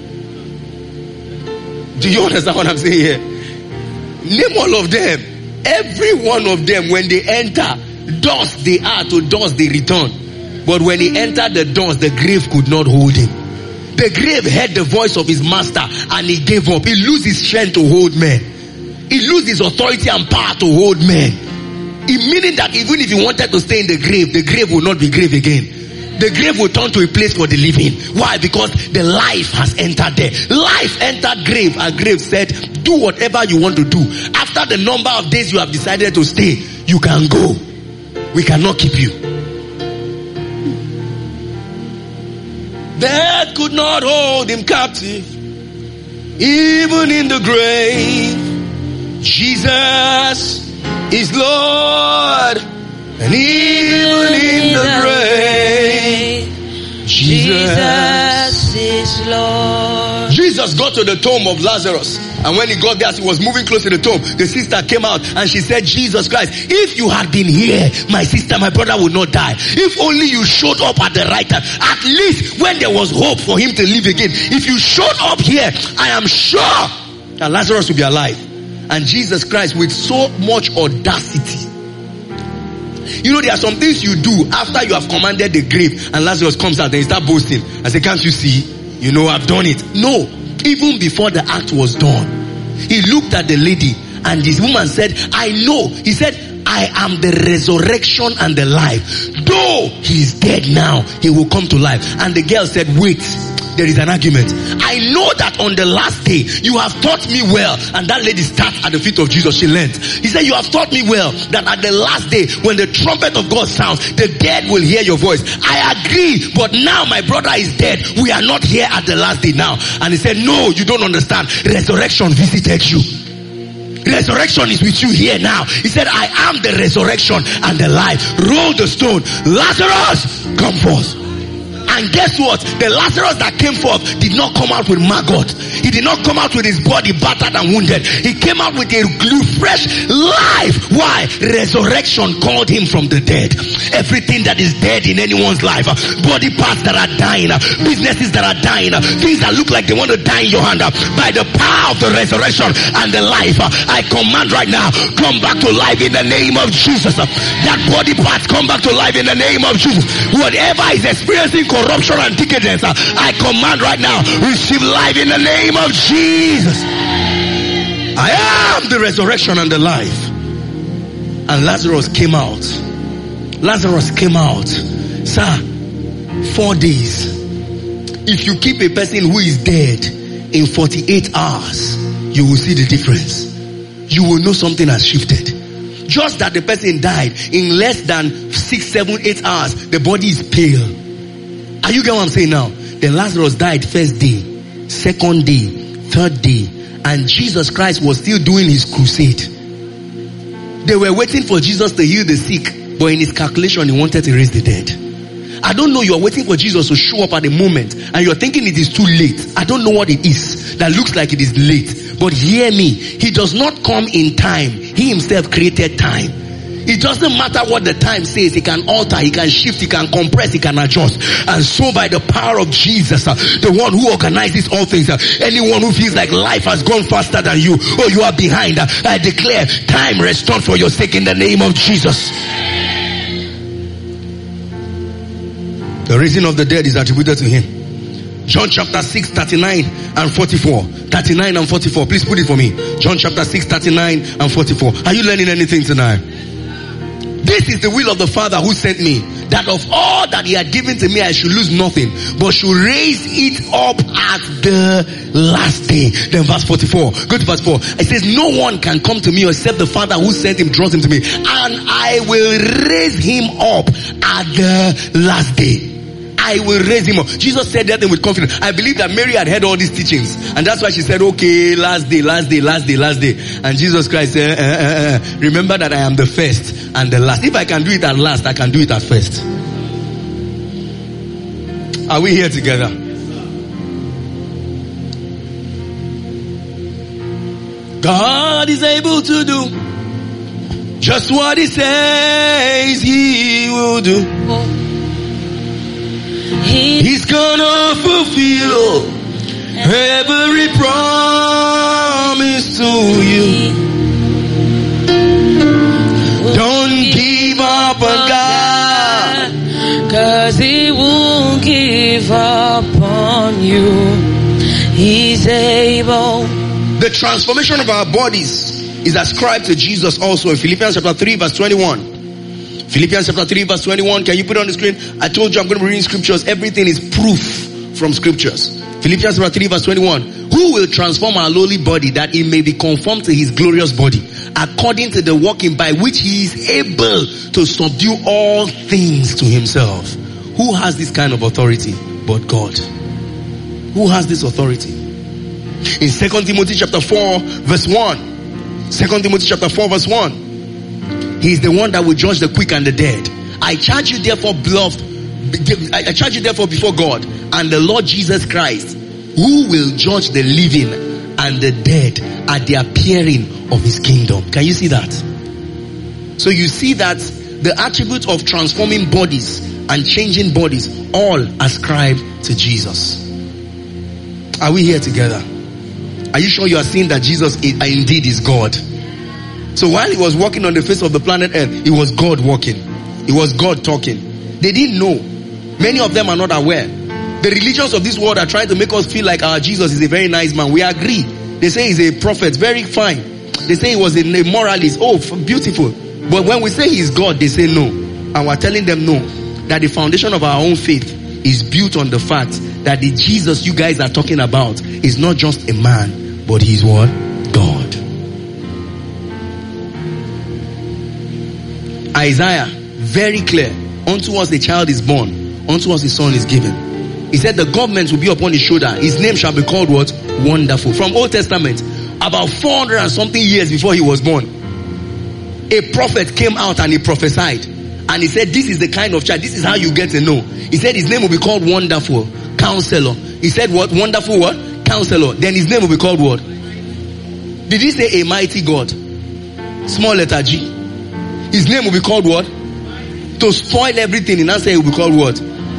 [SPEAKER 2] Do you understand what I'm saying here? Name all of them. Every one of them, when they enter, dust they are, to dust they return. But when he entered the dust, the grave could not hold him. The grave heard the voice of his master and he gave up. He loses his strength to hold men. He loses his authority and power to hold men. It meaning that even if he wanted to stay in the grave will not be grave again. The grave will turn to a place for the living. Why? Because the life has entered there. Life entered grave, and grave said, do whatever you want to do. After the number of days you have decided to stay, you can go. We cannot keep you. Death could not hold him captive, even in the grave. Jesus is Lord, and even in the grave, Jesus
[SPEAKER 1] is Lord.
[SPEAKER 2] Jesus got to the tomb of Lazarus, and when he got there, as he was moving close to the tomb, the sister came out and she said, Jesus Christ, if you had been here, my sister, my brother would not die. If only you showed up at the right time. At least when there was hope for him to live again. If you showed up here, I am sure that Lazarus would be alive. And Jesus Christ, with so much audacity, you know, there are some things you do after you have commanded the grave and Lazarus comes out and you start boasting and say, can't you see? You know, I've done it. No, even before the act was done, he looked at the lady and this woman said, I know. He said, I am the resurrection and the life. Though he is dead now, he will come to life. And the girl said, wait, there is an argument. I know that on the last day you have taught me well. And that lady sat at the feet of Jesus. She learned. He said, you have taught me well that at the last day when the trumpet of God sounds, the dead will hear your voice. I agree, but now my brother is dead. We are not here at the last day now. And he said, no, you don't understand. Resurrection visited you. Resurrection is with you here now. He said, I am the resurrection and the life. Roll the stone. Lazarus, come forth. And guess what? The Lazarus that came forth did not come out with maggot. He did not come out with his body battered and wounded. He came out with a fresh life. Why? Resurrection called him from the dead. Everything that is dead in anyone's life, body parts that are dying, businesses that are dying, things that look like they want to die in your hand, by the power of the resurrection and the life, I command right now, come back to life in the name of Jesus. That body parts come back to life in the name of Jesus. Whatever is experiencing corruption and decadence, I command right now, receive life in the name of Jesus. I am the resurrection and the life. And Lazarus came out. Lazarus came out. Sir, 4 days. If you keep a person who is dead in 48 hours, you will see the difference. You will know something has shifted. Just that the person died in less than 6, 7, 8 hours, the body is pale. Are you getting what I'm saying now? The Lazarus died first day, second day, third day, and Jesus Christ was still doing his crusade. They were waiting for Jesus to heal the sick, but in his calculation, he wanted to raise the dead. I don't know, you're waiting for Jesus to show up at the moment, and you're thinking it is too late. I don't know what it is that looks like it is late. But hear me, he does not come in time. He himself created time. It doesn't matter what the time says. He can alter, he can shift, he can compress, he can adjust. And so by the power of Jesus, the one who organizes all things, anyone who feels like life has gone faster than you, or you are behind, I declare time restored for your sake in the name of Jesus. The raising of the dead is attributed to him. John chapter 6, 39 and 44. 39 and 44. Please put it for me. John chapter 6, 39 and 44. Are you learning anything tonight? This is the will of the Father who sent me, that of all that he had given to me I should lose nothing, but should raise it up at the last day. Then verse 44. Go to verse 4. It says, no one can come to me except the Father who sent him draws him to me, and I will raise him up at the last day. I will raise him up. Jesus said that thing with confidence. I believe that Mary had heard all these teachings, and that's why she said, okay, last day, last day, last day, last day. And Jesus Christ said, remember that I am the first and the last. If I can do it at last, I can do it at first. Are we here together? God is able to do just what he says he will do. He's gonna fulfill every promise to you. Don't give up on God,
[SPEAKER 1] 'cause he won't give up on you. He's able.
[SPEAKER 2] The transformation of our bodies is ascribed to Jesus also in Philippians chapter 3 verse 21. Philippians chapter 3 verse 21. Can you put it on the screen? I told you I'm going to be reading scriptures. Everything is proof from scriptures. Philippians chapter 3 verse 21. Who will transform our lowly body that it may be conformed to his glorious body, according to the working by which he is able to subdue all things to himself. Who has this kind of authority but God? Who has this authority? In 2 Timothy chapter 4 verse 1. 2 Timothy chapter 4 verse 1. He is the one that will judge the quick and the dead. I charge you therefore, beloved, I charge you therefore before God and the Lord Jesus Christ, who will judge the living and the dead at the appearing of his kingdom. Can you see that? So you see that the attribute of transforming bodies and changing bodies all ascribed to Jesus. Are we here together? Are you sure you are seeing that Jesus indeed is God? So while he was walking on the face of the planet Earth, it was God walking. It was God talking. They didn't know. Many of them are not aware. The religions of this world are trying to make us feel like our Jesus is a very nice man. We agree. They say he's a prophet. Very fine. They say he was a moralist. Oh, beautiful. But when we say he is God, they say no. And we're telling them no. That the foundation of our own faith is built on the fact that the Jesus you guys are talking about is not just a man, but he's what? God. Isaiah, very clear. Unto us a child is born, unto us a son is given. He said the government will be upon his shoulder. His name shall be called what? Wonderful. From Old Testament, about 400 and something years before he was born, a prophet came out and he prophesied. And he said, this is the kind of child, this is how you get to know. He said his name will be called Wonderful Counselor. He said what? Wonderful what? Counselor. Then his name will be called what? Did he say a mighty God? Small letter G. His name will be called what? To spoil everything, in answer it will be called what?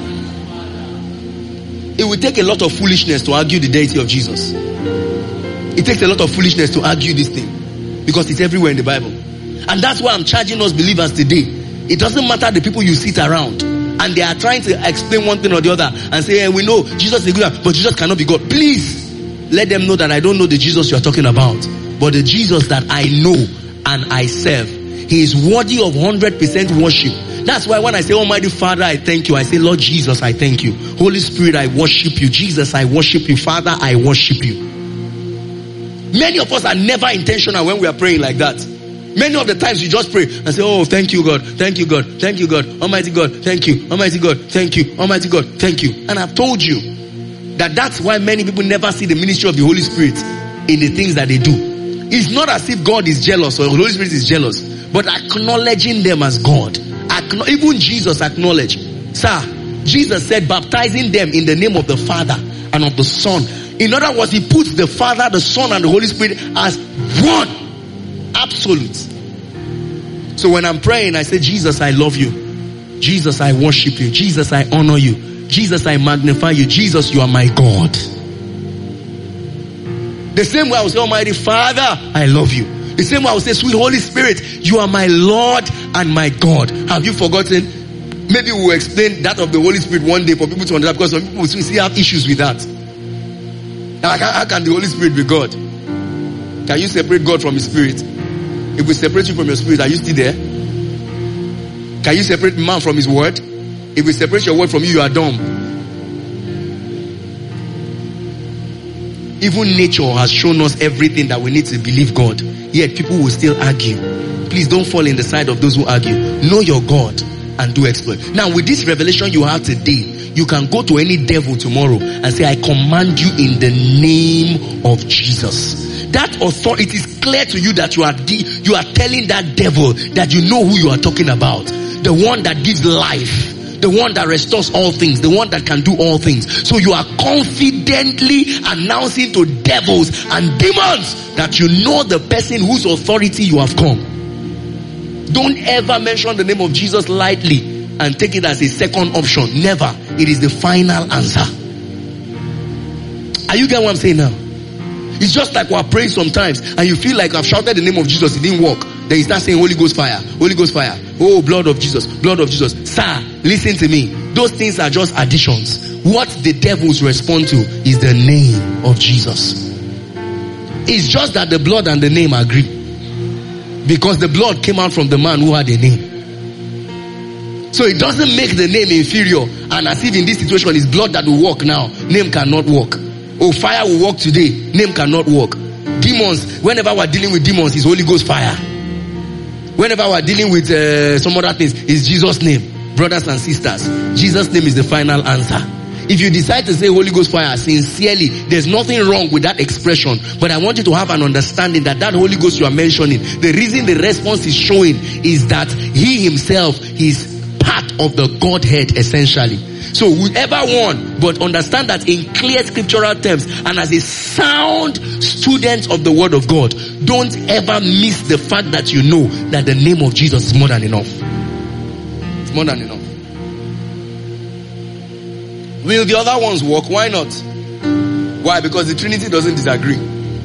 [SPEAKER 2] It will take a lot of foolishness to argue the deity of Jesus. It takes a lot of foolishness to argue this thing, because it's everywhere in the Bible. And that's why I'm charging us believers today. It doesn't matter the people you sit around and they are trying to explain one thing or the other and say, hey, we know Jesus is good, but Jesus cannot be God. Please let them know that I don't know the Jesus you are talking about, but the Jesus that I know and I serve. He is worthy of 100% worship. That's why when I say Almighty Father, I thank you, I say Lord Jesus, I thank you. Holy Spirit, I worship you. Jesus, I worship you. Father, I worship you. Many of us are never intentional when we are praying like that. Many of the times you just pray and say, oh, thank you, God. Thank you, God. Thank you, God. Almighty God. Thank you. Almighty God. Thank you. Almighty God. Thank you. And I've told you that that's why many people never see the ministry of the Holy Spirit in the things that they do. It's not as if God is jealous or the Holy Spirit is jealous, but acknowledging them as God. Even Jesus acknowledged. Sir, Jesus said baptizing them in the name of the Father and of the Son. In other words, he puts the Father, the Son and the Holy Spirit as one. Absolute. So when I'm praying, I say, Jesus, I love you. Jesus, I worship you. Jesus, I honor you. Jesus, I magnify you. Jesus, you are my God. The same way I will say, Almighty Father, I love you. The same way I will say, sweet Holy Spirit, you are my Lord and my God. Have you forgotten? Maybe we'll explain that of the Holy Spirit one day for people to understand, because some people still have issues with that. How can the Holy Spirit be God? Can you separate God from his spirit? If we separate you from your spirit, are you still there? Can you separate man from his word? If we separate your word from you, you are dumb. Even nature has shown us everything that we need to believe God. Yet people will still argue. Please don't fall in the side of those who argue. Know your God and do exploit. Now with this revelation you have today, you can go to any devil tomorrow and say, I command you in the name of Jesus. That authority, it is clear to you that you are telling that devil that you know who you are talking about. The one that gives life. The one that restores all things. The one that can do all things. So you are confidently announcing to devils and demons that you know the person whose authority you have come. Don't ever mention the name of Jesus lightly and take it as a second option. Never. It is the final answer. Are you getting what I'm saying now? It's just like we're praying sometimes and you feel like I've shouted the name of Jesus, it didn't work. Then you start saying Holy Ghost fire, Holy Ghost fire. Oh, blood of Jesus, blood of Jesus. Sir, listen to me. Those things are just additions. What the devils respond to is the name of Jesus. It's just that the blood and the name agree. Because the blood came out from the man who had a name. So it doesn't make the name inferior. And as if in this situation it's blood that will work now. Name cannot work. Oh, fire will work today. Name cannot work. Demons, whenever we're dealing with demons, it's Holy Ghost fire. Whenever we're dealing with some other things, it's Jesus' name. Brothers and sisters, Jesus' name is the final answer. If you decide to say Holy Ghost fire sincerely, there's nothing wrong with that expression. But I want you to have an understanding that that Holy Ghost you are mentioning, the reason the response is showing is that he himself is part of the Godhead essentially. So whoever one, but understand that in clear scriptural terms and as a sound student of the word of God, don't ever miss the fact that you know that the name of Jesus is more than enough. It's more than enough. Will the other ones work? Why not? Why? Because the Trinity doesn't disagree.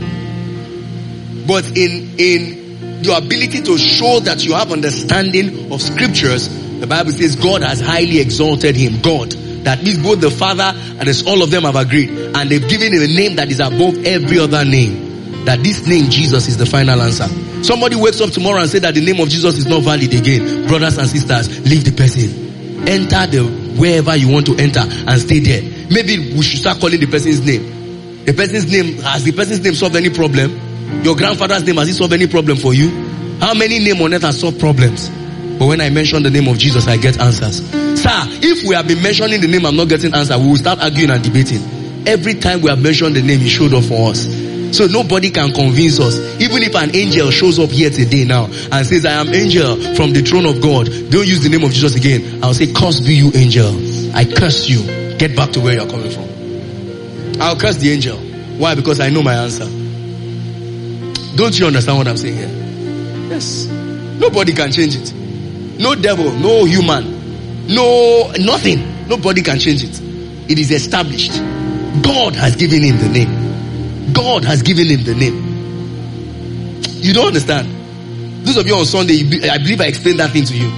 [SPEAKER 2] But in your ability to show that you have understanding of scriptures, the Bible says God has highly exalted him. God. That means both the Father and all of them have agreed. And they've given him a name that is above every other name. That this name, Jesus, is the final answer. Somebody wakes up tomorrow and says that the name of Jesus is not valid again. Brothers and sisters, leave the person. Enter wherever you want to enter and stay there. Maybe we should start calling the person's name. The person's name, has the person's name solved any problem? Your grandfather's name, has it solved any problem for you? How many names on earth have solved problems? But when I mention the name of Jesus, I get answers. Sir, if we have been mentioning the name, I'm not getting answer, we will start arguing and debating. Every time we have mentioned the name, he showed up for us. So nobody can convince us. Even if an angel shows up here today now and says, I am angel from the throne of God, don't use the name of Jesus again. I'll say, curse be you, angel. I curse you. Get back to where you're coming from. I'll curse the angel. Why? Because I know my answer. Don't you understand what I'm saying here? Yes. Nobody can change it. No devil, no human, no nothing. Nobody can change it. It is established. God has given him the name. God has given him the name. You don't understand. Those of you on Sunday, I believe I explained that thing to you.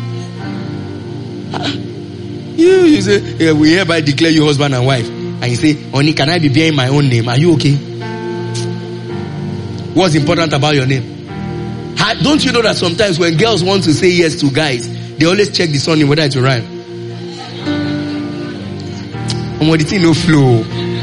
[SPEAKER 2] You say, yeah, we hereby declare you husband and wife. And you say, Oni, can I be bearing my own name? Are you okay? What's important about your name? Don't you know that sometimes when girls want to say yes to guys, they always check the surname whether it will rhyme? And what the thing no flow.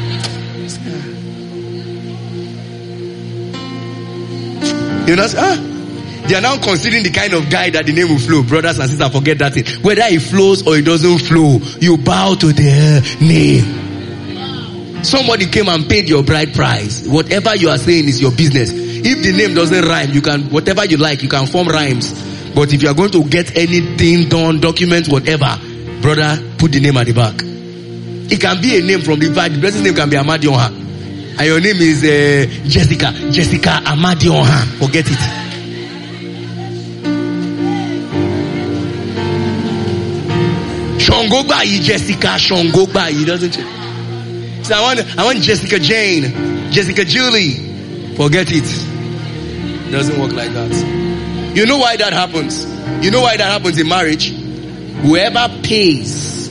[SPEAKER 2] You know, they are now considering the kind of guy that the name will flow. Brothers and sisters, forget that thing. Whether it flows or it doesn't flow, you bow to their name. Somebody came and paid your bride price. Whatever you are saying is your business. If the name doesn't rhyme, you can, whatever you like, you can form rhymes. But if you are going to get anything done, document, whatever, brother, put the name at the back. It can be a name from the back. The person's name can be Amadionha. And your name is Jessica Amadionha. Forget it. Shongogba, Jessica Shongogba. He doesn't change. So I want Jessica Jane, Jessica Julie. Forget it. It doesn't work like that. You know why that happens? You know why that happens in marriage? Whoever pays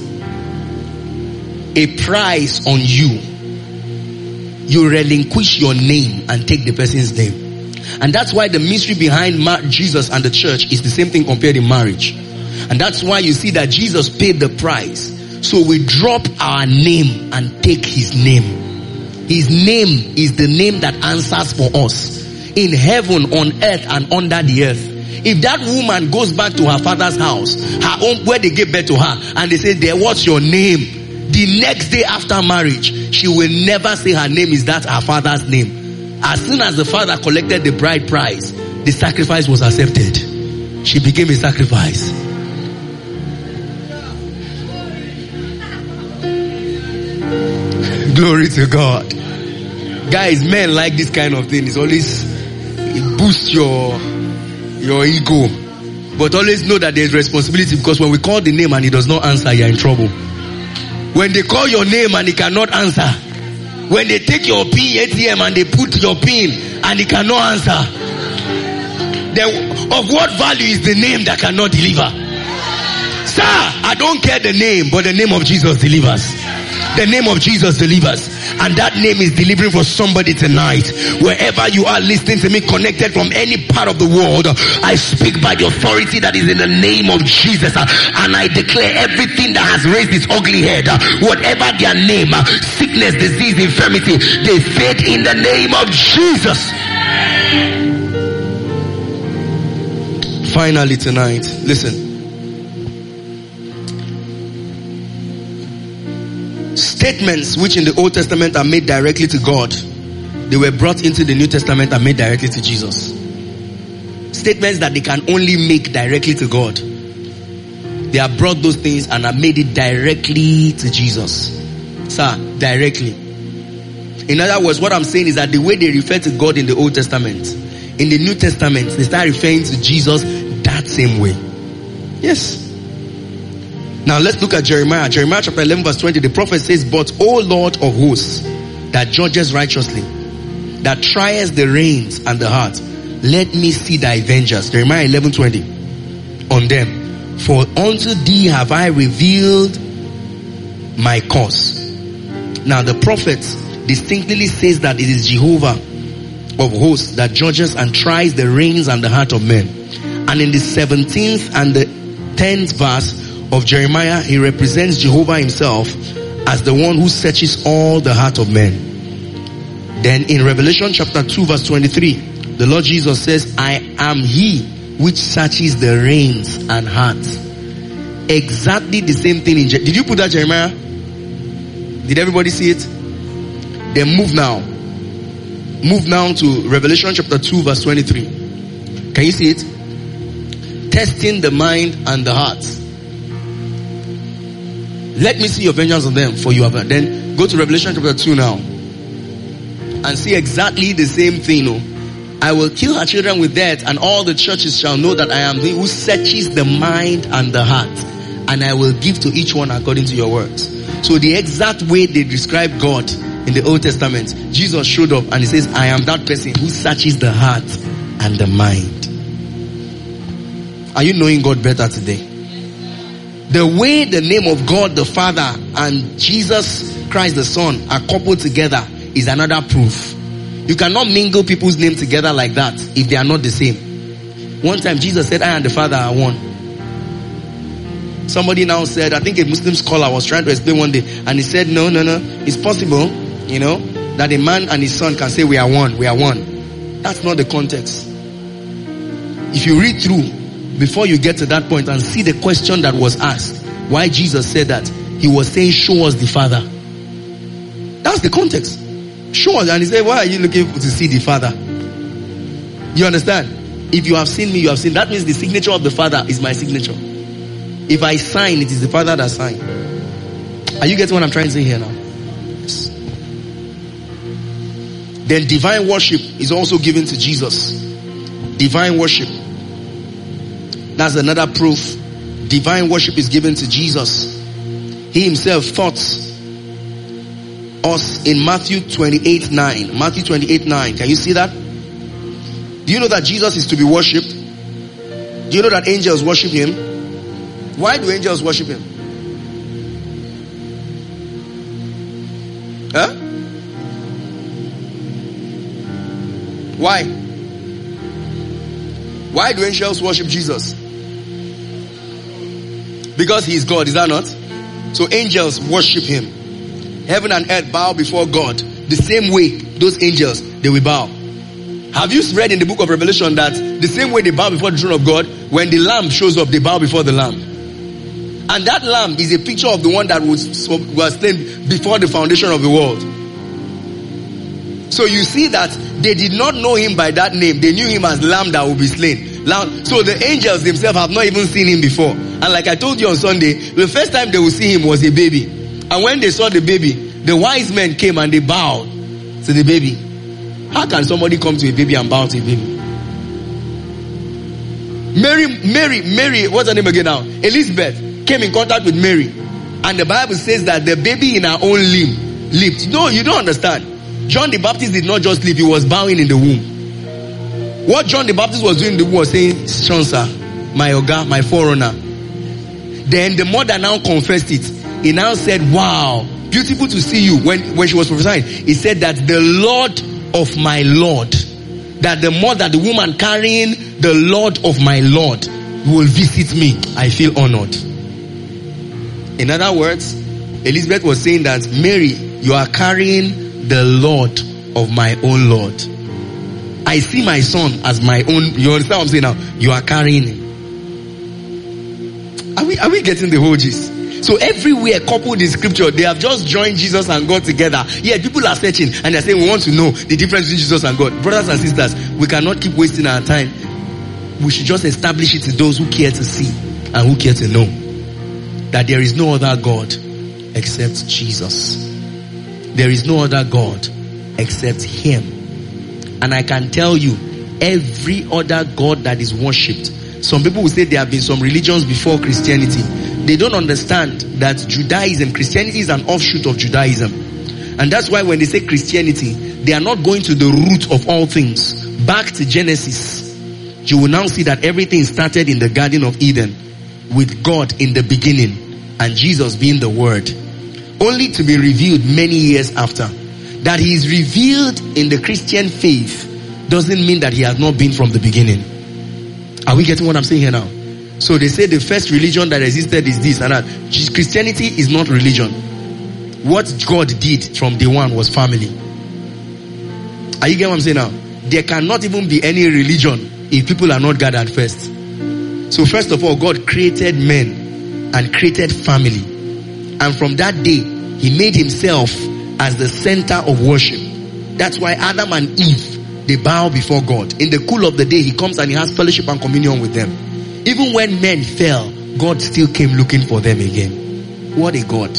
[SPEAKER 2] a price on you, you relinquish your name and take the person's name. And that's why the mystery behind Jesus and the church is the same thing compared in marriage. And that's why you see that Jesus paid the price. So we drop our name and take his name. His name is the name that answers for us. In heaven, on earth, and under the earth. If that woman goes back to her father's house, her own, where they gave birth to her, and they say, there, what's your name? The next day after marriage, she will never say her name is that her father's name. As soon as the father collected the bride price, the sacrifice was accepted. She became a sacrifice. Glory to God. Guys, men like this kind of thing. It's always, it boosts your ego. But always know that there's responsibility, because when we call the name and he does not answer, you're in trouble. When they call your name and he cannot answer, when they take your ATM and they put your PIN and he cannot answer, then of what value is the name that cannot deliver? Sir, I don't care the name, but the name of Jesus delivers. The name of Jesus delivers. And that name is delivering for somebody tonight. Wherever you are listening to me, connected from any part of the world, I speak by the authority that is in the name of Jesus. And I declare everything that has raised its ugly head, whatever their name, sickness, disease, infirmity, they fade in the name of Jesus. Finally tonight, listen. Statements which in the Old Testament are made directly to God, they were brought into the New Testament and made directly to Jesus. Statements that they can only make directly to God, they have brought those things and have made it directly to Jesus. Sir, directly. In other words, what I'm saying is that the way they refer to God in the Old Testament, in the New Testament, they start referring to Jesus that same way. Yes. Now let's look at Jeremiah. Jeremiah chapter 11 verse 20. The prophet says, "But O Lord of hosts, that judges righteously, that triest the reins and the heart, let me see thy vengeance." Jeremiah 11:20. On them. "For unto thee have I revealed my cause." Now the prophet distinctly says that it is Jehovah of hosts that judges and tries the reins and the heart of men. And in the 17th and the 10th verse of Jeremiah, he represents Jehovah himself as the one who searches all the heart of men. Then in Revelation chapter 2 verse 23, the Lord Jesus says, "I am he which searches the reins and hearts." Exactly the same thing in did you put that Jeremiah? Did everybody see it? Then move now to Revelation chapter 2 verse 23. Can you see it? Testing the mind and the heart. Let me see your vengeance on them, for you have. Then go to Revelation chapter 2 now and see exactly the same thing. "I will kill her children with death, and all the churches shall know that I am he who searches the mind and the heart, and I will give to each one according to your works." So the exact way they describe God in the Old Testament, Jesus showed up and he says, "I am that person who searches the heart and the mind." Are you knowing God better today? The way the name of God the Father and Jesus Christ the Son are coupled together is another proof. You cannot mingle people's names together like that if they are not the same. One time Jesus said, "I and the Father are one." Somebody now said, I think a Muslim scholar was trying to explain one day, and he said, no, it's possible, that a man and his son can say we are one. That's not the context. If you read through before you get to that point and see the question that was asked, why Jesus said that, he was saying, "Show us the Father." That's the context. Show us. And he said, "Why are you looking to see the Father?" You understand? If you have seen me, you have seen. That means the signature of the Father is my signature. If I sign, it is the Father that signed. Are you getting what I'm trying to say here now? Yes. Then divine worship is also given to Jesus. Divine worship. That's another proof. Divine worship is given to Jesus. He himself taught us in Matthew 28:9. Matthew 28:9. Can you see that? Do you know that Jesus is to be worshipped? Do you know that angels worship him? Why do angels worship him? Huh? Why? Why do angels worship Jesus? Because he is God, is that not? So angels worship him. Heaven and earth bow before God. The same way those angels, they will bow. Have you read in the book of Revelation that the same way they bow before the throne of God, when the Lamb shows up, they bow before the Lamb? And that Lamb is a picture of the one that was slain before the foundation of the world. So you see that they did not know him by that name. They knew him as Lamb that will be slain. Lamb. So the angels themselves have not even seen him before. And like I told you on Sunday, the first time they will see him was a baby. And when they saw the baby, the wise men came and they bowed to the baby. How can somebody come to a baby and bow to a baby? Mary, what's her name again now? Elizabeth came in contact with Mary. And the Bible says that the baby in her own limb leaped. No, you don't understand. John the Baptist did not just leap, he was bowing in the womb. What John the Baptist was doing in the womb was saying, "Son, sir, my Oga, my forerunner." Then the mother now confessed it. He now said, "Wow, beautiful to see you." When she was prophesying, he said that the Lord of my Lord, that the woman carrying the Lord of my Lord will visit me. I feel honored. In other words, Elizabeth was saying that, Mary, you are carrying the Lord of my own Lord. I see my son as my own. You understand what I'm saying now? You are carrying him. Are we getting the whole gist? So everywhere coupled in scripture, they have just joined Jesus and God together. Yeah, people are searching and they're saying we want to know the difference between Jesus and God. Brothers and sisters, we cannot keep wasting our time. We should just establish it to those who care to see and who care to know that there is no other God except Jesus. There is no other God except Him. And I can tell you, every other God that is worshipped, some people will say there have been some religions before Christianity. They don't understand that Judaism, Christianity is an offshoot of Judaism. And that's why when they say Christianity, they are not going to the root of all things. Back to Genesis, you will now see that everything started in the Garden of Eden with God in the beginning and Jesus being the Word. Only to be revealed many years after. That He is revealed in the Christian faith doesn't mean that He has not been from the beginning. Are we getting what I'm saying here now? So they say the first religion that existed is this and that. Christianity is not religion. What God did from day one was family. Are you getting what I'm saying now? There cannot even be any religion if people are not gathered first. So first of all, God created men and created family. And from that day, He made Himself as the center of worship. That's why Adam and Eve, they bow before God. In the cool of the day, He comes and He has fellowship and communion with them. Even when men fell, God still came looking for them again. What a God.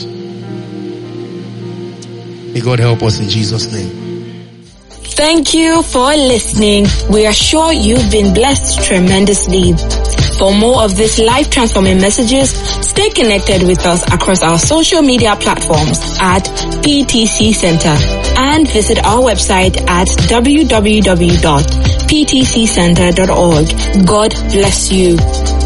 [SPEAKER 2] May God help us in Jesus' name.
[SPEAKER 1] Thank you for listening. We are sure you've been blessed tremendously. For more of these life-transforming messages, stay connected with us across our social media platforms at PTC Center and visit our website at www.ptccenter.org. God bless you.